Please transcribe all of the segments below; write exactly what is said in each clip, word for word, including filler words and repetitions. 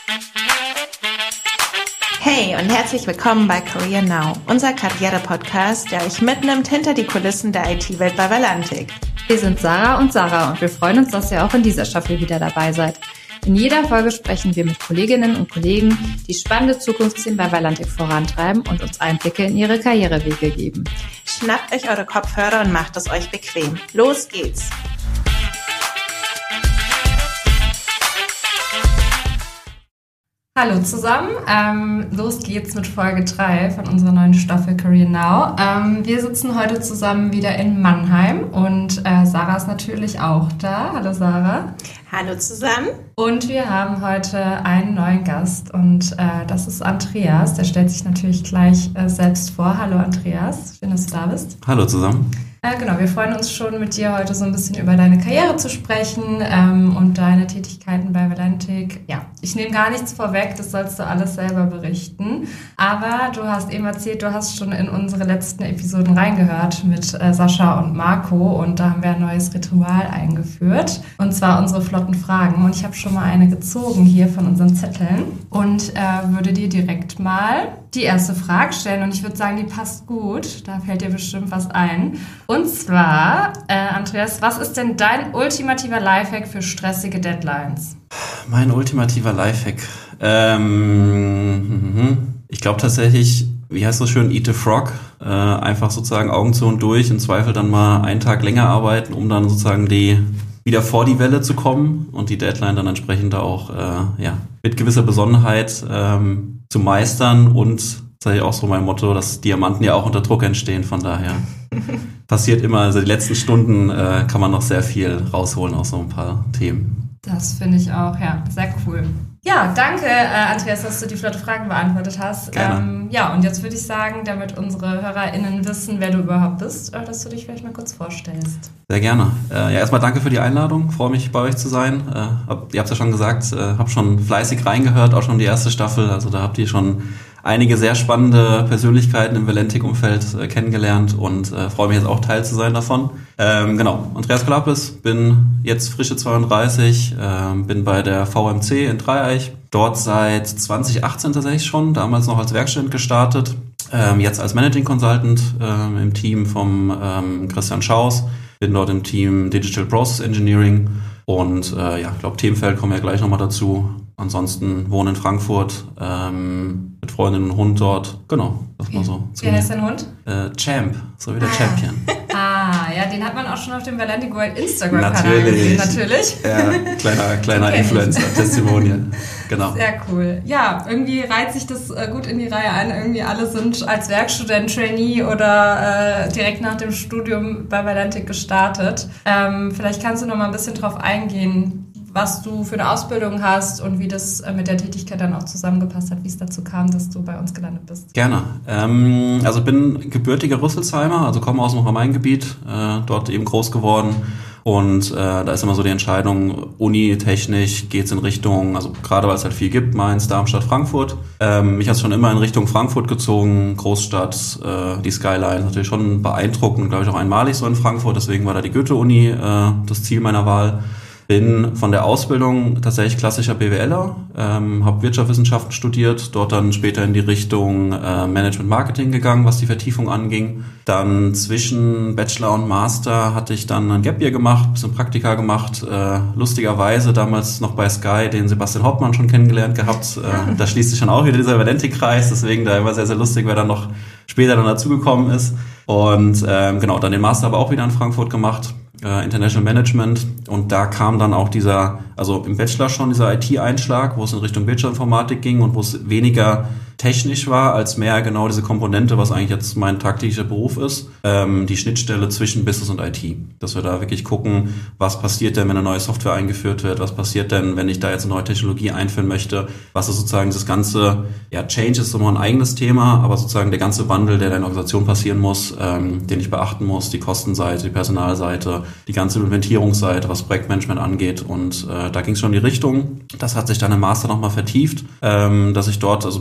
Hey und herzlich willkommen bei Career Now, unser Karriere-Podcast, der euch mitnimmt hinter die Kulissen der I T-Welt bei Valantic. Wir sind Sarah und Sarah und wir freuen uns, dass ihr auch in dieser Staffel wieder dabei seid. In jeder Folge sprechen wir mit Kolleginnen und Kollegen, die spannende Zukunftsthemen bei Valantic vorantreiben und uns Einblicke in ihre Karrierewege geben. Schnappt euch eure Kopfhörer und macht es euch bequem. Los geht's! Hallo zusammen, ähm, los geht's mit Folge drei von unserer neuen Staffel Career Now. Ähm, wir sitzen heute zusammen wieder in Mannheim und äh, Sarah ist natürlich auch da. Hallo Sarah. Hallo zusammen. Und wir haben heute einen neuen Gast und äh, das ist Andreas. Der stellt sich natürlich gleich äh, selbst vor. Hallo Andreas, schön, dass du da bist. Hallo zusammen. Äh, genau, wir freuen uns schon, mit dir heute so ein bisschen über deine Karriere zu sprechen ähm, und deine Tätigkeiten bei Valantic. Ja, ich nehme gar nichts vorweg, das sollst du alles selber berichten. Aber du hast eben erzählt, du hast schon in unsere letzten Episoden reingehört mit äh, Sascha und Marco und da haben wir ein neues Ritual eingeführt und zwar unsere flotten Fragen. Und ich habe schon mal eine gezogen hier von unseren Zetteln und äh, würde dir direkt mal die erste Frage stellen und ich würde sagen, die passt gut, da fällt dir bestimmt was ein. Und zwar, äh, Andreas, was ist denn dein ultimativer Lifehack für stressige Deadlines? Mein ultimativer Lifehack? Ähm, ich glaube tatsächlich, wie heißt das schön, eat a frog, äh, einfach sozusagen Augen zu und durch, im Zweifel dann mal einen Tag länger arbeiten, um dann sozusagen die wieder vor die Welle zu kommen und die Deadline dann entsprechend auch äh, ja, mit gewisser Besonnenheit ähm, zu meistern und das ist ja auch so mein Motto, dass Diamanten ja auch unter Druck entstehen, von daher passiert immer, also die letzten Stunden äh, kann man noch sehr viel rausholen aus so ein paar Themen. Das finde ich auch, ja, sehr cool. Ja, danke äh, Andreas, dass du die flotte Fragen beantwortet hast. Ähm, ja, und jetzt würde ich sagen, damit unsere HörerInnen wissen, wer du überhaupt bist, äh, dass du dich vielleicht mal kurz vorstellst. Sehr gerne. Äh, ja, erstmal danke für die Einladung. Freue mich, bei euch zu sein. Äh, hab, ihr habt ja schon gesagt, äh, habe schon fleißig reingehört, auch schon die erste Staffel. Also da habt ihr schon einige sehr spannende Persönlichkeiten im Valantic-Umfeld äh, kennengelernt und äh, freue mich jetzt auch Teil zu sein davon. Ähm, genau, Andreas Klappes, bin jetzt frische zweiunddreißig, äh, bin bei der V M C in Dreieich, dort seit zwanzig achtzehn tatsächlich schon, damals noch als Werkstudent gestartet, ähm, jetzt als Managing Consultant äh, im Team vom ähm, Christian Schaus, bin dort im Team Digital Process Engineering und äh, ja, ich glaube Themenfeld kommen wir gleich nochmal dazu. Ansonsten wohne in Frankfurt, ähm, mit Freundin und Hund dort. Genau, das mal so. Wie heißt dein Hund? Äh, Champ, so wie der ah. Champion. Ah, ja, den hat man auch schon auf dem Valantic World Instagram-Kanal Natürlich. gesehen. Natürlich. Ja, kleiner, kleiner Influencer, Testimonial. Genau. Sehr cool. Ja, irgendwie reiht sich das äh, gut in die Reihe ein. Irgendwie alle sind als Werkstudent, Trainee oder äh, direkt nach dem Studium bei Valantic gestartet. Ähm, vielleicht kannst du noch mal ein bisschen drauf eingehen, was du für eine Ausbildung hast und wie das mit der Tätigkeit dann auch zusammengepasst hat, wie es dazu kam, dass du bei uns gelandet bist. Gerne. Ähm, also bin gebürtiger Rüsselsheimer, also komme aus dem Rhein-Main-Gebiet, äh, dort eben groß geworden und äh, da ist immer so die Entscheidung, Uni-technisch geht's in Richtung, also gerade weil es halt viel gibt, Mainz, Darmstadt, Frankfurt. Ähm, mich hat es schon immer in Richtung Frankfurt gezogen, Großstadt, äh, die Skyline, natürlich schon beeindruckend, glaube ich auch einmalig so in Frankfurt, deswegen war da die Goethe-Uni äh, das Ziel meiner Wahl. Bin von der Ausbildung tatsächlich klassischer BWLer, ähm, habe Wirtschaftswissenschaften studiert, dort dann später in die Richtung äh, Management Marketing gegangen, was die Vertiefung anging. Dann zwischen Bachelor und Master hatte ich dann ein Gap Year gemacht, bisschen Praktika gemacht, äh, lustigerweise damals noch bei Sky den Sebastian Hauptmann schon kennengelernt gehabt. Äh, da schließt sich dann auch wieder dieser Valantic-Kreis, deswegen da immer sehr, sehr lustig, wer dann noch später dann dazugekommen ist. Und ähm, genau, dann den Master aber auch wieder in Frankfurt gemacht. International Management und da kam dann auch dieser, also im Bachelor schon dieser I T-Einschlag, wo es in Richtung Bildschirminformatik ging und wo es weniger technisch war, als mehr genau diese Komponente, was eigentlich jetzt mein tagtäglicher Beruf ist, ähm, die Schnittstelle zwischen Business und I T. Dass wir da wirklich gucken, was passiert denn, wenn eine neue Software eingeführt wird, was passiert denn, wenn ich da jetzt eine neue Technologie einführen möchte, was ist sozusagen das ganze, ja, Change ist immer ein eigenes Thema, aber sozusagen der ganze Wandel, der in der Organisation passieren muss, ähm, den ich beachten muss, die Kostenseite, die Personalseite, die ganze Implementierungsseite, was Projektmanagement angeht und äh, da ging es schon in die Richtung. Das hat sich dann im Master nochmal vertieft, ähm, dass ich dort also diverses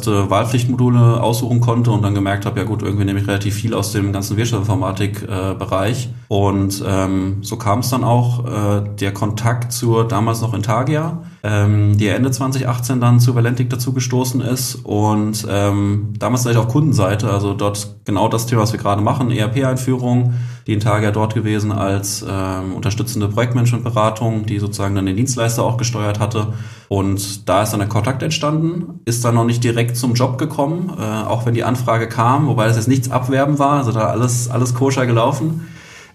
erste Wahlpflichtmodule aussuchen konnte und dann gemerkt habe, ja gut, irgendwie nehme ich relativ viel aus dem ganzen Wirtschaftsinformatik-Bereich. Äh, und ähm, so kam es dann auch, äh, der Kontakt zur damals noch Intagia, ähm, die Ende zwanzig achtzehn dann zu Valentic dazu gestoßen ist und ähm, damals gleich auf Kundenseite, also dort genau das Thema, was wir gerade machen, E R P-Einführung, die Intagia dort gewesen als ähm, unterstützende Projektmanagementberatung, die sozusagen dann den Dienstleister auch gesteuert hatte. Und da ist dann der Kontakt entstanden, ist dann noch nicht direkt zum Job gekommen, äh, auch wenn die Anfrage kam, wobei das jetzt nichts abwerben war, also da alles, alles koscher gelaufen.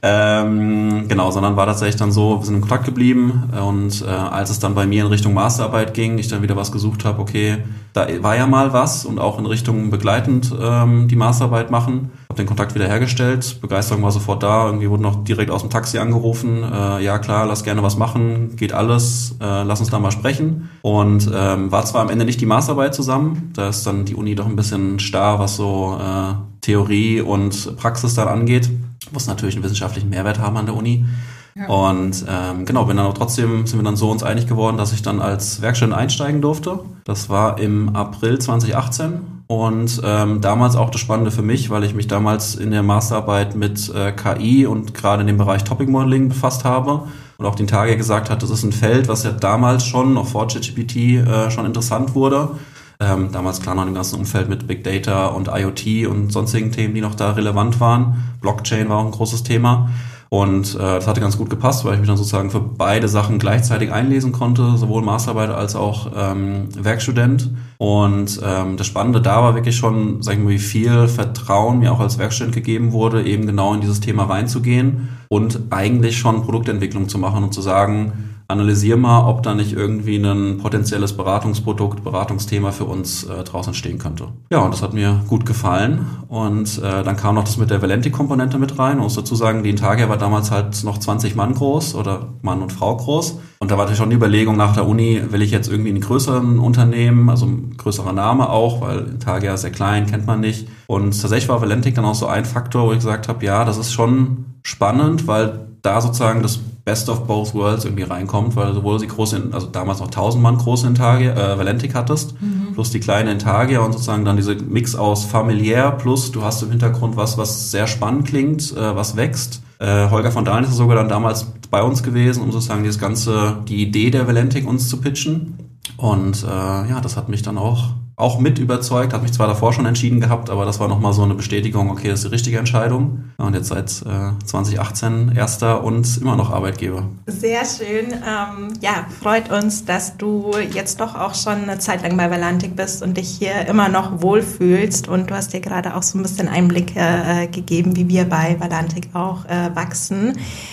Ähm, genau, sondern war tatsächlich dann so, wir sind in Kontakt geblieben und äh, als es dann bei mir in Richtung Masterarbeit ging, ich dann wieder was gesucht habe, okay, da war ja mal was und auch in Richtung begleitend ähm, die Masterarbeit machen, habe den Kontakt wieder hergestellt, Begeisterung war sofort da, irgendwie wurde noch direkt aus dem Taxi angerufen, äh, ja klar, lass gerne was machen, geht alles, äh, lass uns da mal sprechen und ähm, war zwar am Ende nicht die Masterarbeit zusammen, da ist dann die Uni doch ein bisschen starr, was so äh, Theorie und Praxis dann angeht, muss natürlich einen wissenschaftlichen Mehrwert haben an der Uni. Ja. Und ähm, genau, bin dann aber trotzdem, sind wir dann so uns einig geworden, dass ich dann als Werkstudent einsteigen durfte. Das war im April zwanzig achtzehn und ähm, damals auch das Spannende für mich, weil ich mich damals in der Masterarbeit mit äh, K I und gerade in dem Bereich Topic Modeling befasst habe und auch den Tage gesagt hat, das ist ein Feld, was ja damals schon, noch vor ChatGPT, äh, schon interessant wurde. Ähm, damals klar noch im ganzen Umfeld mit Big Data und IoT und sonstigen Themen, die noch da relevant waren. Blockchain war auch ein großes Thema und äh, das hatte ganz gut gepasst, weil ich mich dann sozusagen für beide Sachen gleichzeitig einlesen konnte, sowohl Masterarbeit als auch ähm, Werkstudent. Und ähm, das Spannende da war wirklich schon, sag ich mal, wie viel Vertrauen mir auch als Werkstudent gegeben wurde, eben genau in dieses Thema reinzugehen und eigentlich schon Produktentwicklung zu machen und zu sagen, analysier mal, ob da nicht irgendwie ein potenzielles Beratungsprodukt, Beratungsthema für uns äh, draußen stehen könnte. Ja, und das hat mir gut gefallen. Und äh, dann kam noch das mit der Valentic-Komponente mit rein. Man muss dazu sagen, die Intagia war damals halt noch zwanzig Mann groß oder Mann und Frau groß. Und da war natürlich schon die Überlegung nach der Uni, will ich jetzt irgendwie in einen größeren Unternehmen, also ein größerer Name auch, weil Intagia ist sehr klein, kennt man nicht. Und tatsächlich war Valentic dann auch so ein Faktor, wo ich gesagt habe, ja, das ist schon spannend, weil da sozusagen das Best of both worlds irgendwie reinkommt, weil sowohl die große, also damals noch tausend Mann große Intagia, äh, Valentic hattest, mhm. plus die kleine Intagia und sozusagen dann diese Mix aus familiär plus du hast im Hintergrund was, was sehr spannend klingt, äh, was wächst. Äh, Holger von Dahlen ist sogar dann damals bei uns gewesen, um sozusagen dieses ganze, die Idee der Valentic uns zu pitchen. Und äh, ja, das hat mich dann auch auch mit überzeugt, hat mich zwar davor schon entschieden gehabt, aber das war nochmal so eine Bestätigung, okay, das ist die richtige Entscheidung. Und jetzt seit äh, zwanzig achtzehn erster und immer noch Arbeitgeber. Sehr schön. Ähm, ja, freut uns, dass du jetzt doch auch schon eine Zeit lang bei Valentic bist und dich hier immer noch wohlfühlst. Und du hast dir gerade auch so ein bisschen Einblicke äh, gegeben, wie wir bei Valentic auch äh, wachsen.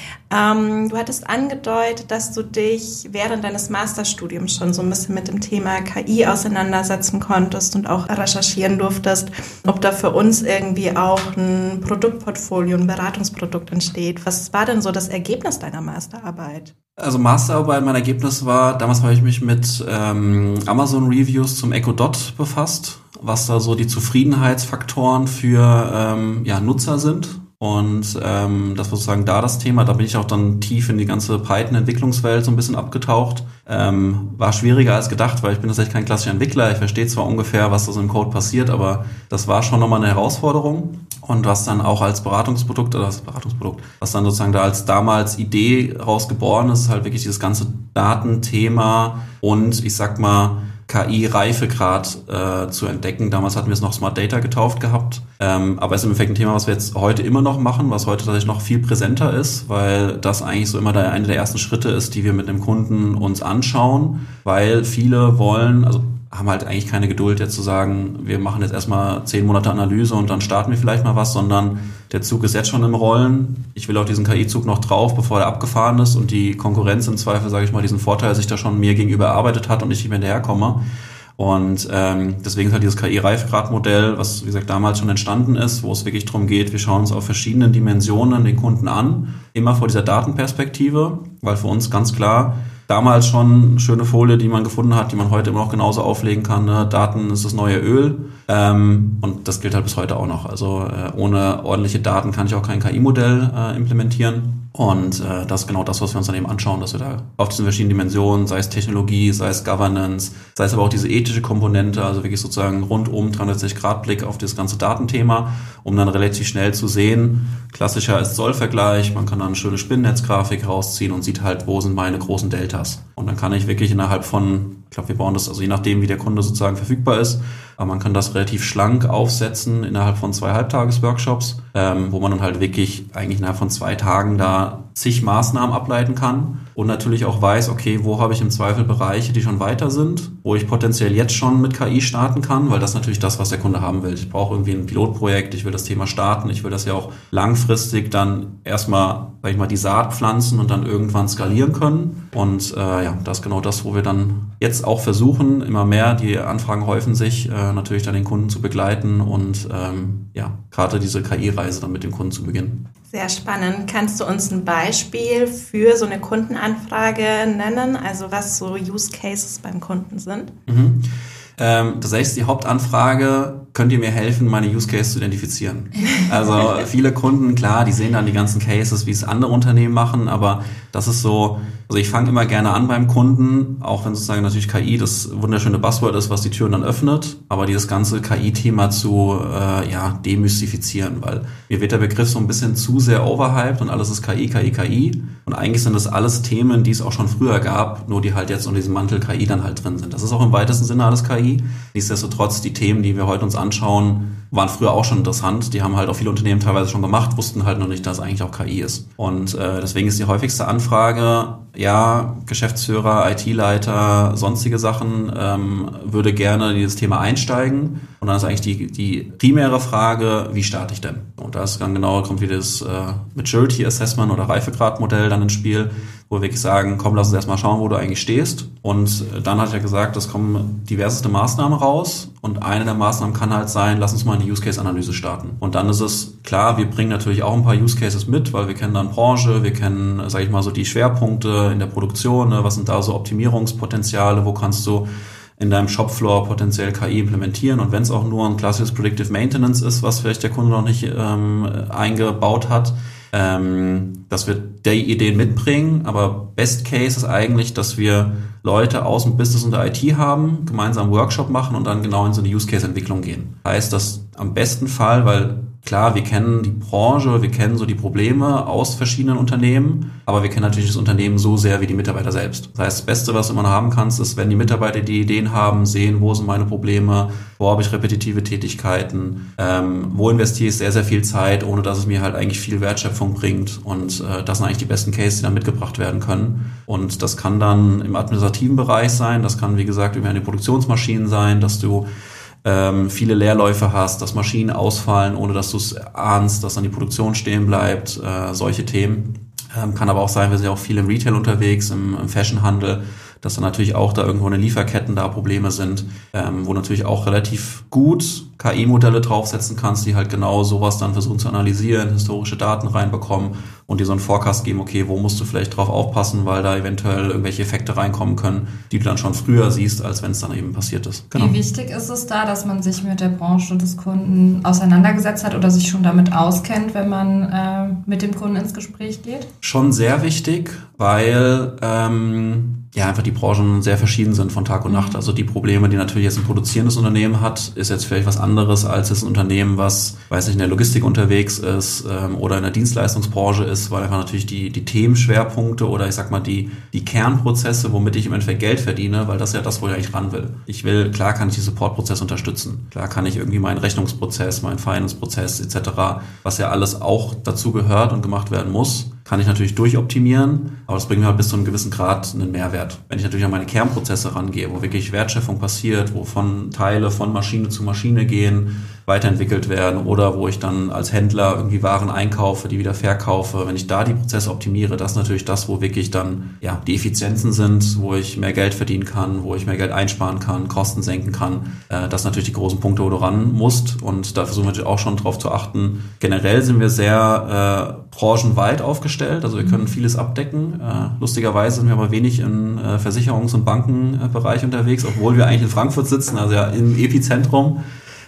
Ähm, du hattest angedeutet, dass du dich während deines Masterstudiums schon so ein bisschen mit dem Thema K I auseinandersetzen konntest und auch recherchieren durftest, ob da für uns irgendwie auch ein Produktportfolio, ein Beratungsprodukt entsteht. Was war denn so das Ergebnis deiner Masterarbeit? Also Masterarbeit, mein Ergebnis war, damals habe ich mich mit ähm, Amazon-Reviews zum Echo Dot befasst, was da so die Zufriedenheitsfaktoren für ähm, ja, Nutzer sind. Und ähm, das war sozusagen da das Thema. Da bin ich auch dann tief in die ganze Python-Entwicklungswelt so ein bisschen abgetaucht. Ähm, war schwieriger als gedacht, weil ich bin tatsächlich kein klassischer Entwickler. Ich verstehe zwar ungefähr, was da so im Code passiert, aber das war schon nochmal eine Herausforderung. Und was dann auch als Beratungsprodukt, oder das Beratungsprodukt, was dann sozusagen da als damals Idee rausgeboren ist, ist halt wirklich dieses ganze Datenthema und ich sag mal K I-Reifegrad äh, zu entdecken. Damals hatten wir es noch Smart Data getauft gehabt. Ähm, aber es ist im Endeffekt ein Thema, was wir jetzt heute immer noch machen, was heute tatsächlich noch viel präsenter ist, weil das eigentlich so immer der, eine der ersten Schritte ist, die wir mit dem Kunden uns anschauen, weil viele wollen, also haben halt eigentlich keine Geduld jetzt zu sagen, wir machen jetzt erstmal zehn Monate Analyse und dann starten wir vielleicht mal was, sondern der Zug ist jetzt schon im Rollen. Ich will auf diesen K I-Zug noch drauf, bevor er abgefahren ist und die Konkurrenz im Zweifel, sage ich mal, diesen Vorteil sich da schon mir gegenüber erarbeitet hat und ich nicht mehr hinterherkomme. Und ähm, deswegen ist halt dieses K I-Reifegradmodell, was wie gesagt damals schon entstanden ist, wo es wirklich darum geht, wir schauen uns auf verschiedenen Dimensionen den Kunden an, immer vor dieser Datenperspektive, weil für uns ganz klar damals schon eine schöne Folie, die man gefunden hat, die man heute immer noch genauso auflegen kann. Ne? Daten ist das neue Öl. Ähm, und das gilt halt bis heute auch noch. Also äh, ohne ordentliche Daten kann ich auch kein K I-Modell äh, implementieren. Und äh, das ist genau das, was wir uns dann eben anschauen, dass wir da auf diesen verschiedenen Dimensionen, sei es Technologie, sei es Governance, sei es aber auch diese ethische Komponente, also wirklich sozusagen rundum dreihundertsechzig Grad Blick auf das ganze Datenthema, um dann relativ schnell zu sehen, klassischer ist Sollvergleich, man kann dann eine schöne Spinnennetzgrafik rausziehen und sieht halt, wo sind meine großen Deltas. Und dann kann ich wirklich innerhalb von, ich glaube, wir bauen das, also je nachdem, wie der Kunde sozusagen verfügbar ist, aber man kann das relativ schlank aufsetzen innerhalb von zwei Halbtages-Workshops, ähm, wo man dann halt wirklich eigentlich innerhalb von zwei Tagen da zig Maßnahmen ableiten kann und natürlich auch weiß, okay, wo habe ich im Zweifel Bereiche, die schon weiter sind, wo ich potenziell jetzt schon mit K I starten kann, weil das ist natürlich das, was der Kunde haben will. Ich brauche irgendwie ein Pilotprojekt, ich will das Thema starten, ich will das ja auch langfristig dann erstmal, sag ich mal, die Saat pflanzen und dann irgendwann skalieren können. Und äh, ja, das ist genau das, wo wir dann jetzt auch versuchen, immer mehr, die Anfragen häufen sich, äh, natürlich dann den Kunden zu begleiten und ähm, ja, gerade diese K I-Reise dann mit dem Kunden zu beginnen. Sehr spannend. Kannst du uns ein Beispiel für so eine Kundenanfrage nennen? Also was so Use Cases beim Kunden sind? Mhm. Ähm, tatsächlich ist die Hauptanfrage, könnt ihr mir helfen, meine Use Cases zu identifizieren? Also viele Kunden, klar, die sehen dann die ganzen Cases, wie es andere Unternehmen machen, aber das ist so, also ich fange immer gerne an beim Kunden, auch wenn sozusagen natürlich K I das wunderschöne Buzzword ist, was die Türen dann öffnet, aber dieses ganze K I-Thema zu äh, ja demystifizieren, weil mir wird der Begriff so ein bisschen zu sehr overhyped und alles ist K I, K I, K I und eigentlich sind das alles Themen, die es auch schon früher gab, nur die halt jetzt unter diesem Mantel K I dann halt drin sind. Das ist auch im weitesten Sinne alles K I. Nichtsdestotrotz, die Themen, die wir heute uns anschauen, waren früher auch schon interessant. Die haben halt auch viele Unternehmen teilweise schon gemacht, wussten halt noch nicht, dass es eigentlich auch K I ist. Und äh, deswegen ist die häufigste Anfrage, ja, Geschäftsführer, I T-Leiter, sonstige Sachen, ähm, würde gerne in dieses Thema einsteigen. Und dann ist eigentlich die, die primäre Frage, wie starte ich denn? Und da ist dann genau, kommt wieder das äh, Maturity Assessment oder Reifegradmodell dann ins Spiel, wo wir wirklich sagen, komm, lass uns erstmal schauen, wo du eigentlich stehst. Und dann hat er gesagt, es kommen diverseste Maßnahmen raus. Und eine der Maßnahmen kann halt sein, lass uns mal eine Use-Case-Analyse starten. Und dann ist es klar, wir bringen natürlich auch ein paar Use-Cases mit, weil wir kennen dann Branche, wir kennen, sage ich mal, so die Schwerpunkte in der Produktion, ne? Was sind da so Optimierungspotenziale, wo kannst du in deinem Shopfloor potenziell K I implementieren und wenn es auch nur ein klassisches Predictive Maintenance ist, was vielleicht der Kunde noch nicht ähm, eingebaut hat, ähm, dass wir die Ideen mitbringen, aber Best Case ist eigentlich, dass wir Leute aus dem Business und der I T haben, gemeinsam einen Workshop machen und dann genau in so eine Use-Case-Entwicklung gehen. Heißt, dass am besten Fall, weil klar, wir kennen die Branche, wir kennen so die Probleme aus verschiedenen Unternehmen, aber wir kennen natürlich das Unternehmen so sehr wie die Mitarbeiter selbst. Das heißt, das Beste, was du immer noch haben kannst, ist, wenn die Mitarbeiter die Ideen haben, sehen, wo sind meine Probleme, wo habe ich repetitive Tätigkeiten, ähm, wo investiere ich sehr, sehr viel Zeit, ohne dass es mir halt eigentlich viel Wertschöpfung bringt. Und äh, das sind eigentlich die besten Cases, die dann mitgebracht werden können. Und das kann dann im administrativen Bereich sein, das kann, wie gesagt, über eine Produktionsmaschinen sein, dass du ähm, viele Leerläufe hast, dass Maschinen ausfallen, ohne dass du es ahnst, dass dann die Produktion stehen bleibt, äh, solche Themen. Ähm, kann aber auch sein, wir sind ja auch viel im Retail unterwegs, im, im Fashionhandel, dass dann natürlich auch da irgendwo in den Lieferketten da Probleme sind, ähm, wo natürlich auch relativ gut K I-Modelle draufsetzen kannst, die halt genau sowas dann versuchen zu analysieren, historische Daten reinbekommen und dir so einen Forecast geben, okay, wo musst du vielleicht drauf aufpassen, weil da eventuell irgendwelche Effekte reinkommen können, die du dann schon früher siehst, als wenn es dann eben passiert ist. Genau. Wie wichtig ist es da, dass man sich mit der Branche des Kunden auseinandergesetzt hat oder sich schon damit auskennt, wenn man äh, mit dem Kunden ins Gespräch geht? Schon sehr wichtig, weil ähm, ja einfach die Branchen sehr verschieden sind von Tag und Nacht. Also die Probleme, die natürlich jetzt ein produzierendes Unternehmen hat, ist jetzt vielleicht was anderes als jetzt ein Unternehmen, was, weiß nicht, in der Logistik unterwegs ist ähm, oder in der Dienstleistungsbranche ist, weil einfach natürlich die die Themenschwerpunkte oder ich sag mal die die Kernprozesse, womit ich im Endeffekt Geld verdiene, weil das ist ja das, wo ich eigentlich ran will. Ich will, klar kann ich die Supportprozesse unterstützen. Klar kann ich irgendwie meinen Rechnungsprozess, meinen Finance-Prozess et cetera, was ja alles auch dazu gehört und gemacht werden muss, kann ich natürlich durchoptimieren, aber das bringt mir halt bis zu einem gewissen Grad einen Mehrwert. Wenn ich natürlich an meine Kernprozesse rangehe, wo wirklich Wertschöpfung passiert, wo von Teile von Maschine zu Maschine gehen, weiterentwickelt werden oder wo ich dann als Händler irgendwie Waren einkaufe, die wieder verkaufe. Wenn ich da die Prozesse optimiere, das ist natürlich das, wo wirklich dann ja die Effizienzen sind, wo ich mehr Geld verdienen kann, wo ich mehr Geld einsparen kann, Kosten senken kann. Äh, das sind natürlich die großen Punkte, wo du ran musst und da versuchen wir natürlich auch schon drauf zu achten. Generell sind wir sehr äh, branchenweit aufgestellt, also wir können vieles abdecken. Äh, lustigerweise sind wir aber wenig im äh, Versicherungs- und Bankenbereich unterwegs, obwohl wir eigentlich in Frankfurt sitzen, also ja im Epizentrum.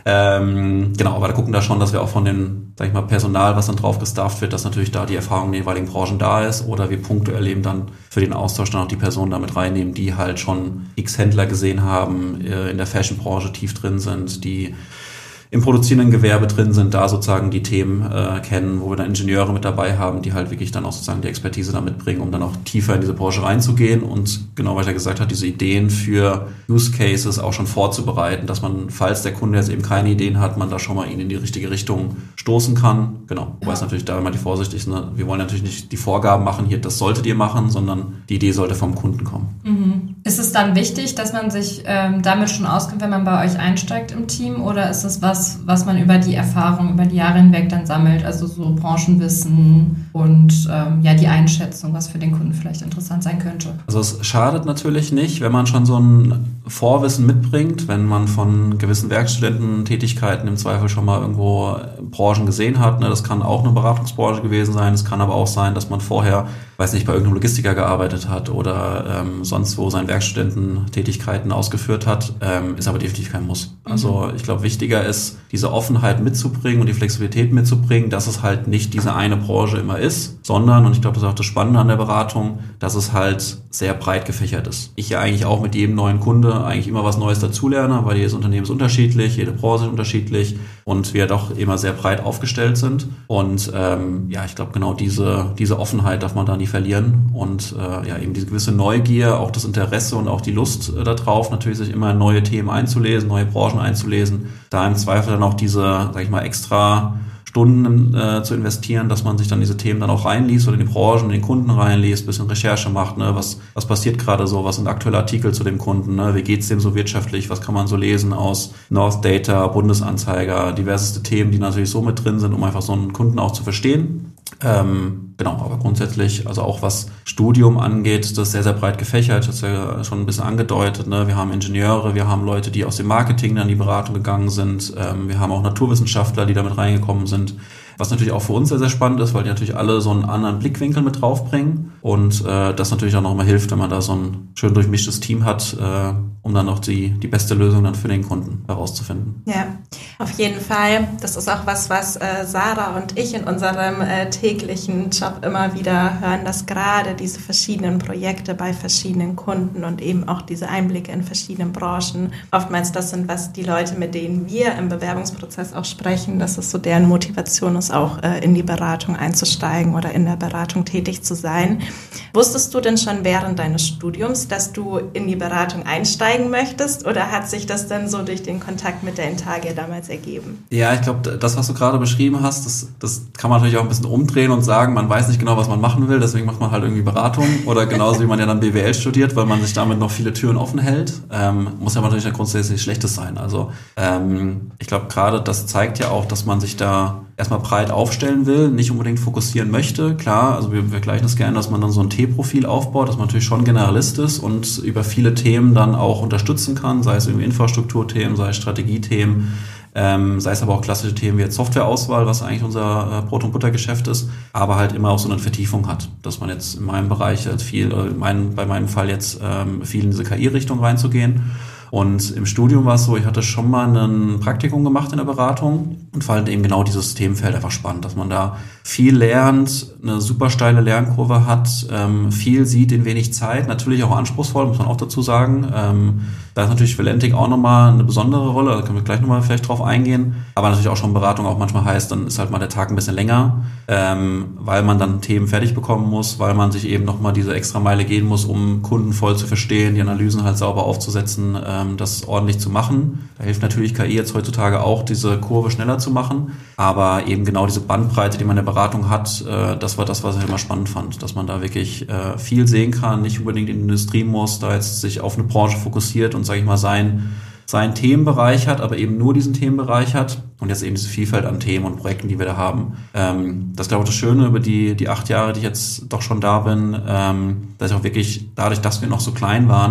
Ähm, genau, aber da gucken da schon, dass wir auch von den, sag ich mal, Personal, was dann drauf gestafft wird, dass natürlich da die Erfahrung in den jeweiligen Branchen da ist oder wir punktuell eben dann für den Austausch dann auch die Personen damit reinnehmen, die halt schon x Händler gesehen haben, äh, in der Fashion-Branche tief drin sind, die im produzierenden Gewerbe drin sind, da sozusagen die Themen äh, kennen, wo wir dann Ingenieure mit dabei haben, die halt wirklich dann auch sozusagen die Expertise da mitbringen, um dann auch tiefer in diese Branche reinzugehen und genau, was er gesagt hat, diese Ideen für Use Cases auch schon vorzubereiten, dass man, falls der Kunde jetzt eben keine Ideen hat, man da schon mal ihn in die richtige Richtung stoßen kann. Genau, wobei es natürlich da immer die Vorsicht ist, ne? Wir wollen natürlich nicht die Vorgaben machen, hier, das solltet ihr machen, sondern die Idee sollte vom Kunden kommen. Mhm. Ist es dann wichtig, dass man sich ähm, damit schon auskennt, wenn man bei euch einsteigt im Team, oder ist es was, was man über die Erfahrung, über die Jahre hinweg dann sammelt, also so Branchenwissen und ähm, ja die Einschätzung, was für den Kunden vielleicht interessant sein könnte? Also es schadet natürlich nicht, wenn man schon so ein Vorwissen mitbringt, wenn man von gewissen Werkstudententätigkeiten im Zweifel schon mal irgendwo Branchen gesehen hat. Ne? Das kann auch eine Beratungsbranche gewesen sein, es kann aber auch sein, dass man vorher, weiß nicht, bei irgendeinem Logistiker gearbeitet hat oder ähm, sonst wo seine Werkstudententätigkeiten ausgeführt hat, ähm, ist aber definitiv kein Muss. Mhm. Also ich glaube, wichtiger ist, diese Offenheit mitzubringen und die Flexibilität mitzubringen, dass es halt nicht diese eine Branche immer ist, sondern, und ich glaube, das ist auch das Spannende an der Beratung, dass es halt sehr breit gefächert ist. Ich ja eigentlich auch mit jedem neuen Kunde eigentlich immer was Neues dazulerne, weil jedes Unternehmen ist unterschiedlich, jede Branche ist unterschiedlich und wir doch immer sehr breit aufgestellt sind. Und ähm, ja, ich glaube, genau diese diese Offenheit darf man da nie verlieren und äh, ja, eben diese gewisse Neugier, auch das Interesse und auch die Lust äh, darauf, natürlich sich immer in neue Themen einzulesen, neue Branchen einzulesen, da im Zweifel dann auch diese, sag ich mal, extra Stunden äh, zu investieren, dass man sich dann diese Themen dann auch reinliest oder in die Branchen, in den Kunden reinliest, bisschen Recherche macht, ne, was was passiert gerade so, was sind aktuelle Artikel zu dem Kunden, ne, wie geht's dem so wirtschaftlich, was kann man so lesen aus North Data, Bundesanzeiger, diverseste Themen, die natürlich so mit drin sind, um einfach so einen Kunden auch zu verstehen. Ähm, genau, aber grundsätzlich, also auch was Studium angeht, das ist sehr, sehr breit gefächert, das ist ja schon ein bisschen angedeutet, ne? Wir haben Ingenieure, wir haben Leute, die aus dem Marketing dann in die Beratung gegangen sind, ähm, wir haben auch Naturwissenschaftler, die damit reingekommen sind, was natürlich auch für uns sehr, sehr spannend ist, weil die natürlich alle so einen anderen Blickwinkel mit draufbringen und äh, das natürlich auch nochmal hilft, wenn man da so ein schön durchmischtes Team hat, äh, um dann auch die, die beste Lösung dann für den Kunden herauszufinden. Ja, auf jeden Fall. Das ist auch was, was äh, Sarah und ich in unserem äh, täglichen Job immer wieder hören, dass gerade diese verschiedenen Projekte bei verschiedenen Kunden und eben auch diese Einblicke in verschiedenen Branchen oftmals das sind, was die Leute, mit denen wir im Bewerbungsprozess auch sprechen, dass es so deren Motivation ist, auch äh, in die Beratung einzusteigen oder in der Beratung tätig zu sein. Wusstest du denn schon während deines Studiums, dass du in die Beratung einsteigen möchtest oder hat sich das dann so durch den Kontakt mit der Intagia damals ergeben? Ja, ich glaube, das, was du gerade beschrieben hast, das, das kann man natürlich auch ein bisschen umdrehen und sagen, man weiß nicht genau, was man machen will, deswegen macht man halt irgendwie Beratung oder genauso wie man ja dann B W L studiert, weil man sich damit noch viele Türen offen hält. Ähm, muss ja natürlich grundsätzlich nichts Schlechtes sein. Also ähm, ich glaube, gerade das zeigt ja auch, dass man sich da erstmal breit aufstellen will, nicht unbedingt fokussieren möchte. Klar, also wir vergleichen das gerne, dass man dann so ein T-Profil aufbaut, dass man natürlich schon Generalist ist und über viele Themen dann auch unterstützen kann, sei es irgendwie Infrastrukturthemen, sei es Strategiethemen, ähm, sei es aber auch klassische Themen wie jetzt Softwareauswahl, was eigentlich unser äh, Brot- und Buttergeschäft ist, aber halt immer auch so eine Vertiefung hat, dass man jetzt in meinem Bereich halt viel, äh, in meinem, bei meinem Fall jetzt ähm, viel in diese K I-Richtung reinzugehen. Und im Studium war es so, ich hatte schon mal ein Praktikum gemacht in der Beratung und fand eben genau dieses Themenfeld einfach spannend, dass man da viel lernt, eine super steile Lernkurve hat, ähm, viel sieht in wenig Zeit, natürlich auch anspruchsvoll, muss man auch dazu sagen. Ähm, da ist natürlich Valentic auch nochmal eine besondere Rolle, da können wir gleich nochmal vielleicht drauf eingehen, aber natürlich auch schon Beratung auch manchmal heißt, dann ist halt mal der Tag ein bisschen länger, ähm, weil man dann Themen fertig bekommen muss, weil man sich eben nochmal diese extra Meile gehen muss, um Kunden voll zu verstehen, die Analysen halt sauber aufzusetzen, ähm, das ordentlich zu machen. Da hilft natürlich K I jetzt heutzutage auch, diese Kurve schneller zu machen, aber eben genau diese Bandbreite, die man in der Beratung hat, äh, das war das, was ich immer spannend fand, dass man da wirklich äh, viel sehen kann, nicht unbedingt in die Industrie muss, da jetzt sich auf eine Branche fokussiert und, sage ich mal, sein, seinen Themenbereich hat, aber eben nur diesen Themenbereich hat und jetzt eben diese Vielfalt an Themen und Projekten, die wir da haben. Ähm, das ist, glaube ich, das Schöne über die, die acht Jahre, die ich jetzt doch schon da bin, ähm, dass ich auch wirklich, dadurch, dass wir noch so klein waren,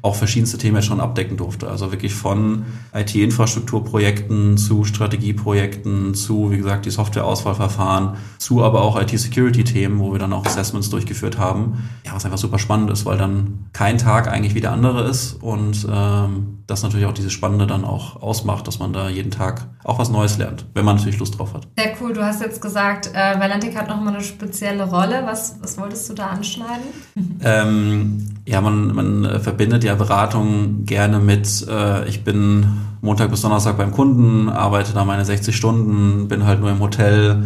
auch verschiedenste Themen jetzt schon abdecken durfte. Also wirklich von I T-Infrastrukturprojekten zu Strategieprojekten zu, wie gesagt, die Softwareauswahlverfahren zu aber auch I T-Security-Themen, wo wir dann auch Assessments durchgeführt haben. Ja, was einfach super spannend ist, weil dann kein Tag eigentlich wie der andere ist und ähm, das natürlich auch dieses Spannende dann auch ausmacht, dass man da jeden Tag auch was Neues lernt, wenn man natürlich Lust drauf hat. Sehr cool. Du hast jetzt gesagt, äh, Valantic hat nochmal eine spezielle Rolle. Was, was wolltest du da anschneiden? ähm, ja, man, man verbindet ja Beratung gerne mit, äh, ich bin Montag bis Donnerstag beim Kunden, arbeite da meine sechzig Stunden, bin halt nur im Hotel,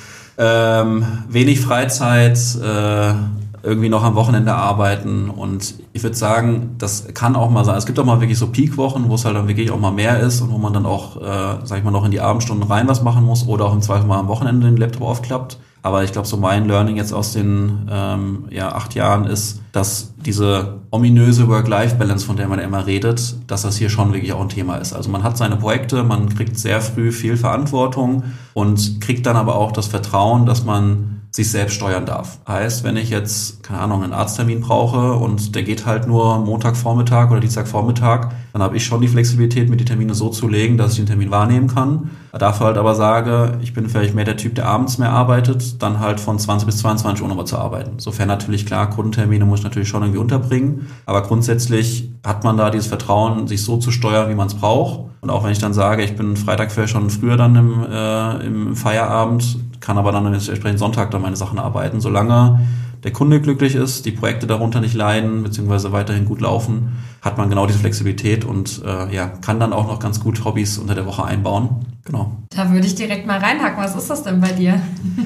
ähm, wenig Freizeit, äh, irgendwie noch am Wochenende arbeiten und ich würde sagen, das kann auch mal sein. Es gibt auch mal wirklich so Peakwochen, wo es halt dann wirklich auch mal mehr ist und wo man dann auch, äh, sag ich mal, noch in die Abendstunden rein was machen muss oder auch im Zweifel mal am Wochenende den Laptop aufklappt. Aber ich glaube, so mein Learning jetzt aus den ähm, ja, acht Jahren ist, dass diese ominöse Work-Life-Balance, von der man immer redet, dass das hier schon wirklich auch ein Thema ist. Also man hat seine Projekte, man kriegt sehr früh viel Verantwortung und kriegt dann aber auch das Vertrauen, dass man sich selbst steuern darf. Heißt, wenn ich jetzt, keine Ahnung, einen Arzttermin brauche und der geht halt nur Montagvormittag oder Dienstagvormittag, dann habe ich schon die Flexibilität, mir die Termine so zu legen, dass ich den Termin wahrnehmen kann. Dafür halt aber sage, ich bin vielleicht mehr der Typ, der abends mehr arbeitet, dann halt von zwanzig bis zweiundzwanzig Uhr nochmal zu arbeiten. Sofern natürlich klar, Kundentermine muss ich natürlich schon irgendwie unterbringen. Aber grundsätzlich hat man da dieses Vertrauen, sich so zu steuern, wie man es braucht. Und auch wenn ich dann sage, ich bin Freitag vielleicht schon früher dann im, äh, im Feierabend, kann aber dann entsprechend Sonntag dann meine Sachen arbeiten, solange der Kunde glücklich ist, die Projekte darunter nicht leiden, beziehungsweise weiterhin gut laufen, hat man genau diese Flexibilität und äh, ja, kann dann auch noch ganz gut Hobbys unter der Woche einbauen. Genau. Da würde ich direkt mal reinhacken. Was ist das denn bei dir?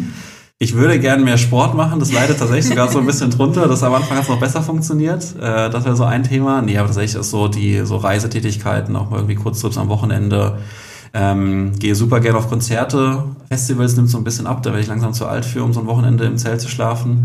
Ich würde gerne mehr Sport machen, das leidet tatsächlich sogar so ein bisschen drunter, das am Anfang hat es noch besser funktioniert, äh, das wäre so ein Thema. Nee, aber tatsächlich ist so die so Reisetätigkeiten, auch mal irgendwie Kurztrips am Wochenende, ähm, gehe super gerne auf Konzerte, Festivals nimmt so ein bisschen ab, da werde ich langsam zu alt für, um so ein Wochenende im Zelt zu schlafen.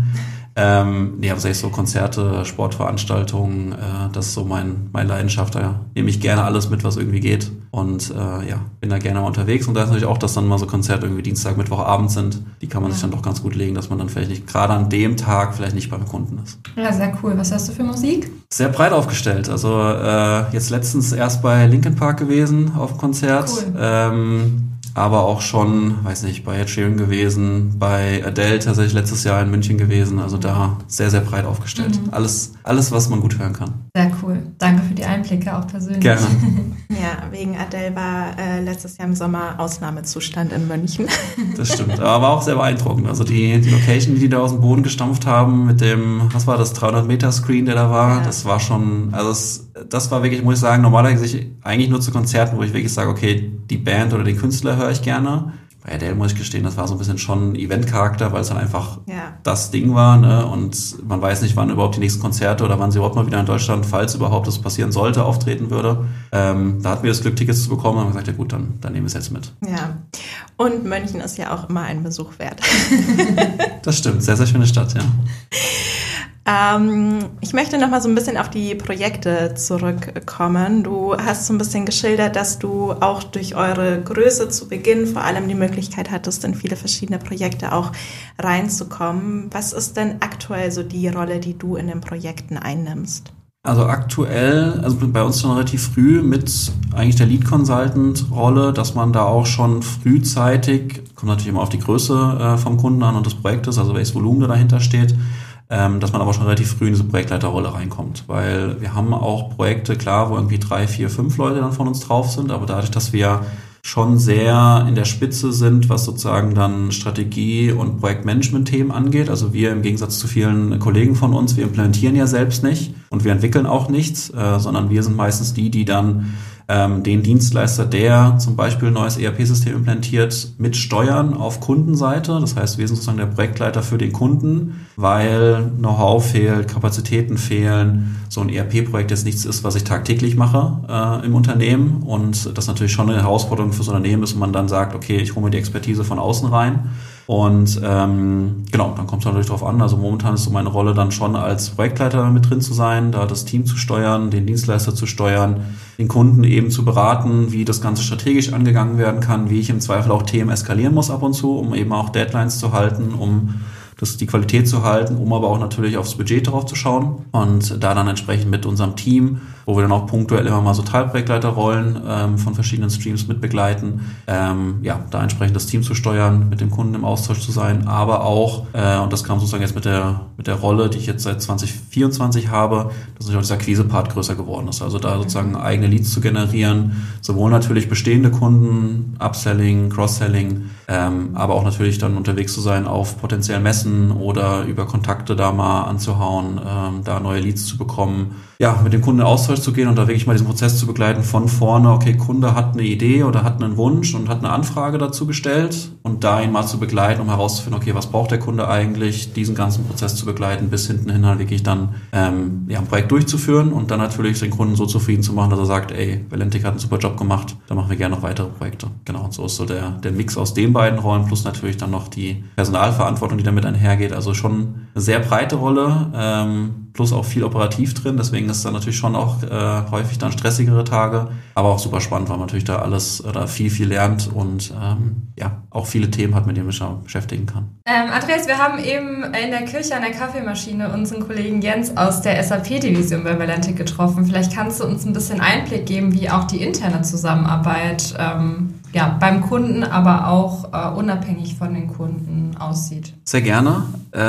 Ähm, nee, aber tatsächlich so Konzerte, Sportveranstaltungen, äh, das ist so mein, meine Leidenschaft, da nehme ich gerne alles mit, was irgendwie geht und äh, ja, bin da gerne mal unterwegs und da ist natürlich auch, dass dann mal so Konzerte irgendwie Dienstag, Mittwochabend sind, die kann man sich dann doch ganz gut legen, dass man dann vielleicht nicht, gerade an dem Tag vielleicht nicht beim Kunden ist. Ja, sehr cool. Was hörst du für Musik? Sehr breit aufgestellt, also äh, jetzt letztens erst bei Linkin Park gewesen auf dem Konzert, cool. ähm, aber auch schon, weiß nicht, bei Ed Sheeran gewesen, bei Adele tatsächlich letztes Jahr in München gewesen, also da sehr, sehr breit aufgestellt. Mhm. Alles, alles, was man gut hören kann. Sehr cool. Danke für die Einblicke, auch persönlich. Gerne. Ja, wegen Adele war äh, letztes Jahr im Sommer Ausnahmezustand in München. Das stimmt, aber war auch sehr beeindruckend. Also die, die Location, die die da aus dem Boden gestampft haben mit dem, was war das, dreihundert Meter Screen, der da war, ja. Das war schon, also das, das war wirklich, muss ich sagen, normalerweise eigentlich nur zu Konzerten, wo ich wirklich sage, okay, die Band oder den Künstler höre ich gerne. Bei Adele muss ich gestehen, das war so ein bisschen schon Event-Charakter, weil es dann einfach ja. das Ding war, ne? Und man weiß nicht, wann überhaupt die nächsten Konzerte oder wann sie überhaupt mal wieder in Deutschland, falls überhaupt das passieren sollte, auftreten würde. Ähm, da hatten wir das Glück, Tickets zu bekommen und haben gesagt, ja gut, dann, dann nehmen wir es jetzt mit. Ja, und München ist ja auch immer ein Besuch wert. Das stimmt, sehr, sehr schöne Stadt, ja. Ähm, ich möchte noch mal so ein bisschen auf die Projekte zurückkommen. Du hast so ein bisschen geschildert, dass du auch durch eure Größe zu Beginn vor allem die Möglichkeit hattest, in viele verschiedene Projekte auch reinzukommen. Was ist denn aktuell so die Rolle, die du in den Projekten einnimmst? Also aktuell, also bei uns schon relativ früh mit eigentlich der Lead-Consultant-Rolle, dass man da auch schon frühzeitig, kommt natürlich immer auf die Größe äh, vom Kunden an und des Projektes, also welches Volumen da dahinter steht, ähm, dass man aber schon relativ früh in diese Projektleiterrolle reinkommt. Weil wir haben auch Projekte, klar, wo irgendwie drei, vier, fünf Leute dann von uns drauf sind, aber dadurch, dass wir schon sehr in der Spitze sind, was sozusagen dann Strategie- und Projektmanagement-Themen angeht. Also wir im Gegensatz zu vielen Kollegen von uns, wir implementieren ja selbst nicht und wir entwickeln auch nichts, äh, sondern wir sind meistens die, die dann ähm, den Dienstleister, der zum Beispiel ein neues E R P-System implementiert, mit steuern auf Kundenseite. Das heißt, wir sind sozusagen der Projektleiter für den Kunden, weil Know-how fehlt, Kapazitäten fehlen. So ein E R P-Projekt jetzt nichts ist, was ich tagtäglich mache äh, im Unternehmen. Und das natürlich schon eine Herausforderung fürs Unternehmen ist, wenn man dann sagt, okay, ich hole mir die Expertise von außen rein. Und ähm, genau, dann kommt es natürlich drauf an. Also momentan ist so meine Rolle dann schon als Projektleiter mit drin zu sein, da das Team zu steuern, den Dienstleister zu steuern, den Kunden eben zu beraten, wie das Ganze strategisch angegangen werden kann, wie ich im Zweifel auch Themen eskalieren muss ab und zu, um eben auch Deadlines zu halten, um das, die Qualität zu halten, um aber auch natürlich aufs Budget drauf zu schauen und da dann entsprechend mit unserem Team, wo wir dann auch punktuell immer mal so Teilprojektleiterrollen ähm, von verschiedenen Streams mit begleiten, ähm, ja, da entsprechend das Team zu steuern, mit dem Kunden im Austausch zu sein, aber auch, äh, und das kam sozusagen jetzt mit der, mit der Rolle, die ich jetzt seit zwanzig vierundzwanzig habe, dass natürlich auch dieser Akquise-Part größer geworden ist. Also da sozusagen eigene Leads zu generieren, sowohl natürlich bestehende Kunden, Upselling, Cross-Selling, ähm, aber auch natürlich dann unterwegs zu sein auf potenziellen Messen oder über Kontakte da mal anzuhauen, ähm, da neue Leads zu bekommen. Ja, mit dem Kunden in Austausch zu gehen und da wirklich mal diesen Prozess zu begleiten von vorne, okay, Kunde hat eine Idee oder hat einen Wunsch und hat eine Anfrage dazu gestellt und da ihn mal zu begleiten, um herauszufinden, okay, was braucht der Kunde eigentlich, diesen ganzen Prozess zu begleiten, bis hinten hin halt wirklich dann ähm, ja, ein Projekt durchzuführen und dann natürlich den Kunden so zufrieden zu machen, dass er sagt, ey, Valentic hat einen super Job gemacht, da machen wir gerne noch weitere Projekte. Genau, und so ist so der, der Mix aus den beiden Rollen plus natürlich dann noch die Personalverantwortung, die damit einhergeht. Also schon eine sehr breite Rolle, ähm, plus auch viel operativ drin, deswegen ist dann natürlich schon auch äh, häufig dann stressigere Tage, aber auch super spannend, weil man natürlich da alles oder viel, viel lernt und ähm, ja, auch viele Themen hat, mit denen man sich beschäftigen kann. Ähm, Andreas, wir haben eben in der Küche an der Kaffeemaschine unseren Kollegen Jens aus der S A P-Division bei Valentic getroffen. Vielleicht kannst du uns ein bisschen Einblick geben, wie auch die interne Zusammenarbeit ähm, ja, beim Kunden, aber auch äh, unabhängig von den Kunden aussieht. Sehr gerne.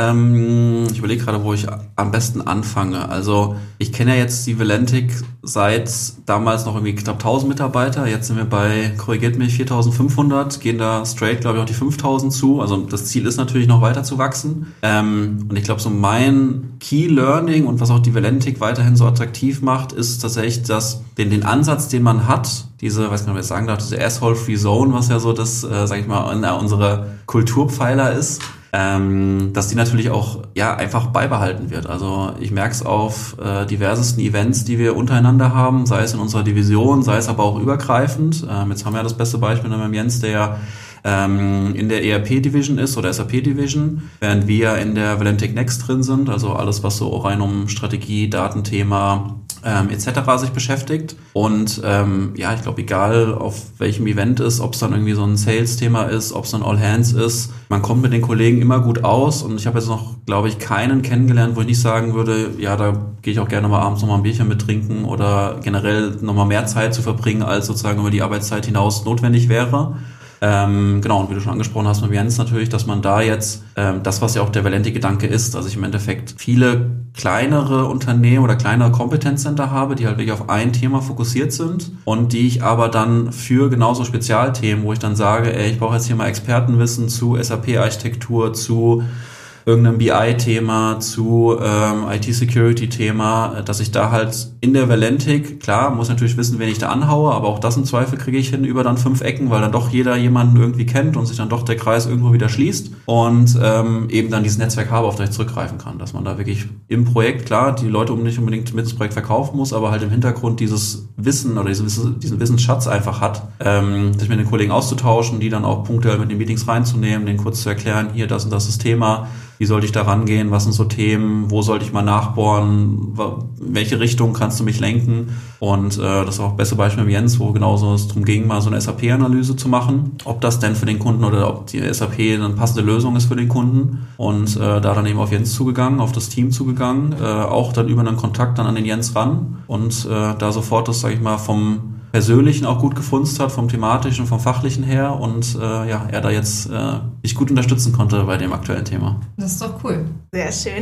Ähm, ich überlege gerade, wo ich am besten anfange. Also ich kenne ja jetzt die Valentic seit damals noch irgendwie knapp tausend Mitarbeiter. Jetzt sind wir bei, korrigiert mich, viertausendfünfhundert, gehen da straight, glaube ich, auf die fünftausend zu. Also das Ziel ist natürlich noch weiter zu wachsen. Ähm, und ich glaube, so mein Key Learning und was auch die Valentic weiterhin so attraktiv macht, ist tatsächlich, dass den, den Ansatz, den man hat, diese, weiß nicht, ob ich sagen darf, diese Asshole-Free Zone, was ja so das, äh, sag ich mal, in, äh, unsere Kulturpfeiler ist, ähm, dass die natürlich auch ja einfach beibehalten wird. Also ich merke es auf äh, diversesten Events, die wir untereinander haben, sei es in unserer Division, sei es aber auch übergreifend. Ähm, jetzt haben wir ja das beste Beispiel mit dem Jens, der ja ähm, in der E R P-Division ist oder S A P-Division, während wir in der Valentic Next drin sind, also alles, was so rein um Strategie, Datenthema ähm, et cetera sich beschäftigt. Und ähm, ja, ich glaube, egal auf welchem Event ist, ob es dann irgendwie so ein Sales-Thema ist, ob es dann All Hands ist, man kommt mit den Kollegen immer gut aus. Und ich habe jetzt noch, glaube ich, keinen kennengelernt, wo ich nicht sagen würde, ja, da gehe ich auch gerne mal abends nochmal ein Bierchen mit trinken oder generell nochmal mehr Zeit zu verbringen, als sozusagen über die Arbeitszeit hinaus notwendig wäre. Ähm, genau, und wie du schon angesprochen hast mit Jens natürlich, dass man da jetzt, ähm, das was ja auch der Valentic-Gedanke ist, dass ich im Endeffekt viele kleinere Unternehmen oder kleinere Kompetenzcenter habe, die halt wirklich auf ein Thema fokussiert sind und die ich aber dann für genauso Spezialthemen, wo ich dann sage, ey, ich brauche jetzt hier mal Expertenwissen zu S A P-Architektur, zu irgendeinem B I-Thema, zu ähm, I T-Security-Thema, dass ich da halt in der Valentic, klar, muss natürlich wissen, wen ich da anhaue, aber auch das im Zweifel kriege ich hin über dann fünf Ecken, weil dann doch jeder jemanden irgendwie kennt und sich dann doch der Kreis irgendwo wieder schließt und ähm, eben dann dieses Netzwerk habe, auf das ich zurückgreifen kann, dass man da wirklich im Projekt, klar, die Leute nicht unbedingt mit ins Projekt verkaufen muss, aber halt im Hintergrund dieses Wissen oder diesen, diesen Wissensschatz einfach hat, ähm, sich mit den Kollegen auszutauschen, die dann auch punktuell mit den Meetings reinzunehmen, denen kurz zu erklären, hier, das und das ist Thema, wie sollte ich da rangehen, was sind so Themen, wo sollte ich mal nachbohren, in welche Richtung kannst du mich lenken und äh, das ist auch das beste Beispiel mit Jens, wo genauso es darum ging, mal so eine S A P-Analyse zu machen, ob das denn für den Kunden oder ob die S A P eine passende Lösung ist für den Kunden und äh, da dann eben auf Jens zugegangen, auf das Team zugegangen, äh, auch dann über einen Kontakt dann an den Jens ran und äh, da sofort das, sag ich mal, vom Persönlichen auch gut gefunzt hat, vom Thematischen, vom Fachlichen her und äh, ja, er da jetzt äh, mich gut unterstützen konnte bei dem aktuellen Thema. Das ist doch cool. Sehr schön.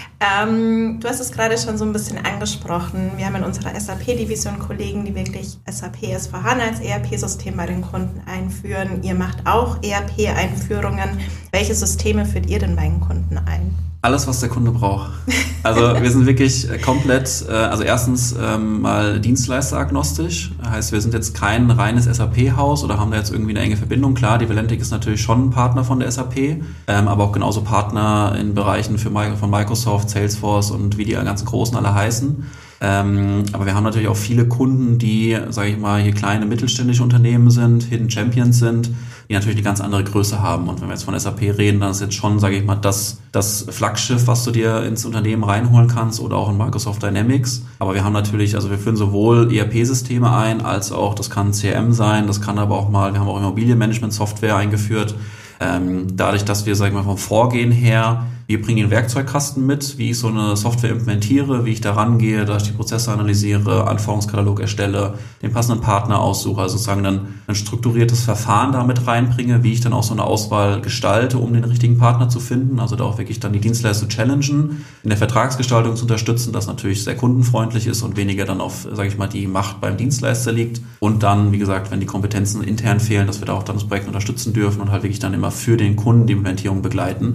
Ähm, du hast es gerade schon so ein bisschen angesprochen. Wir haben in unserer S A P-Division Kollegen, die wirklich S A P S vier HANA als E R P-System bei den Kunden einführen. Ihr macht auch E R P-Einführungen. Welche Systeme führt ihr denn bei den Kunden ein? Alles, was der Kunde braucht. Also wir sind wirklich komplett, äh, also erstens ähm, mal dienstleisteragnostisch. Heißt, wir sind jetzt kein reines S A P-Haus oder haben da jetzt irgendwie eine enge Verbindung. Klar, die Valentic ist natürlich schon ein Partner von der S A P, ähm, aber auch genauso Partner in Bereichen für, von Microsoft, Salesforce und wie die ganzen Großen alle heißen. Ähm, aber wir haben natürlich auch viele Kunden, die, sage ich mal, hier kleine mittelständische Unternehmen sind, Hidden Champions sind, die natürlich eine ganz andere Größe haben. Und wenn wir jetzt von S A P reden, dann ist jetzt schon, sage ich mal, das, das Flaggschiff, was du dir ins Unternehmen reinholen kannst oder auch in Microsoft Dynamics. Aber wir haben natürlich, also wir führen sowohl E R P-Systeme ein, als auch, das kann C R M sein, das kann aber auch mal, wir haben auch Immobilienmanagement-Software eingeführt. Ähm, dadurch, dass wir, sagen wir mal, vom Vorgehen her, wir bringen den Werkzeugkasten mit, wie ich so eine Software implementiere, wie ich da rangehe, dass ich die Prozesse analysiere, Anforderungskatalog erstelle, den passenden Partner aussuche, also sozusagen dann ein strukturiertes Verfahren da mit reinbringe, wie ich dann auch so eine Auswahl gestalte, um den richtigen Partner zu finden, also da auch wirklich dann die Dienstleister zu challengen, in der Vertragsgestaltung zu unterstützen, das natürlich sehr kundenfreundlich ist und weniger dann auf, sage ich mal, die Macht beim Dienstleister liegt und dann, wie gesagt, wenn die Kompetenzen intern fehlen, dass wir da auch dann das Projekt unterstützen dürfen und halt wirklich dann immer für den Kunden die Implementierung begleiten.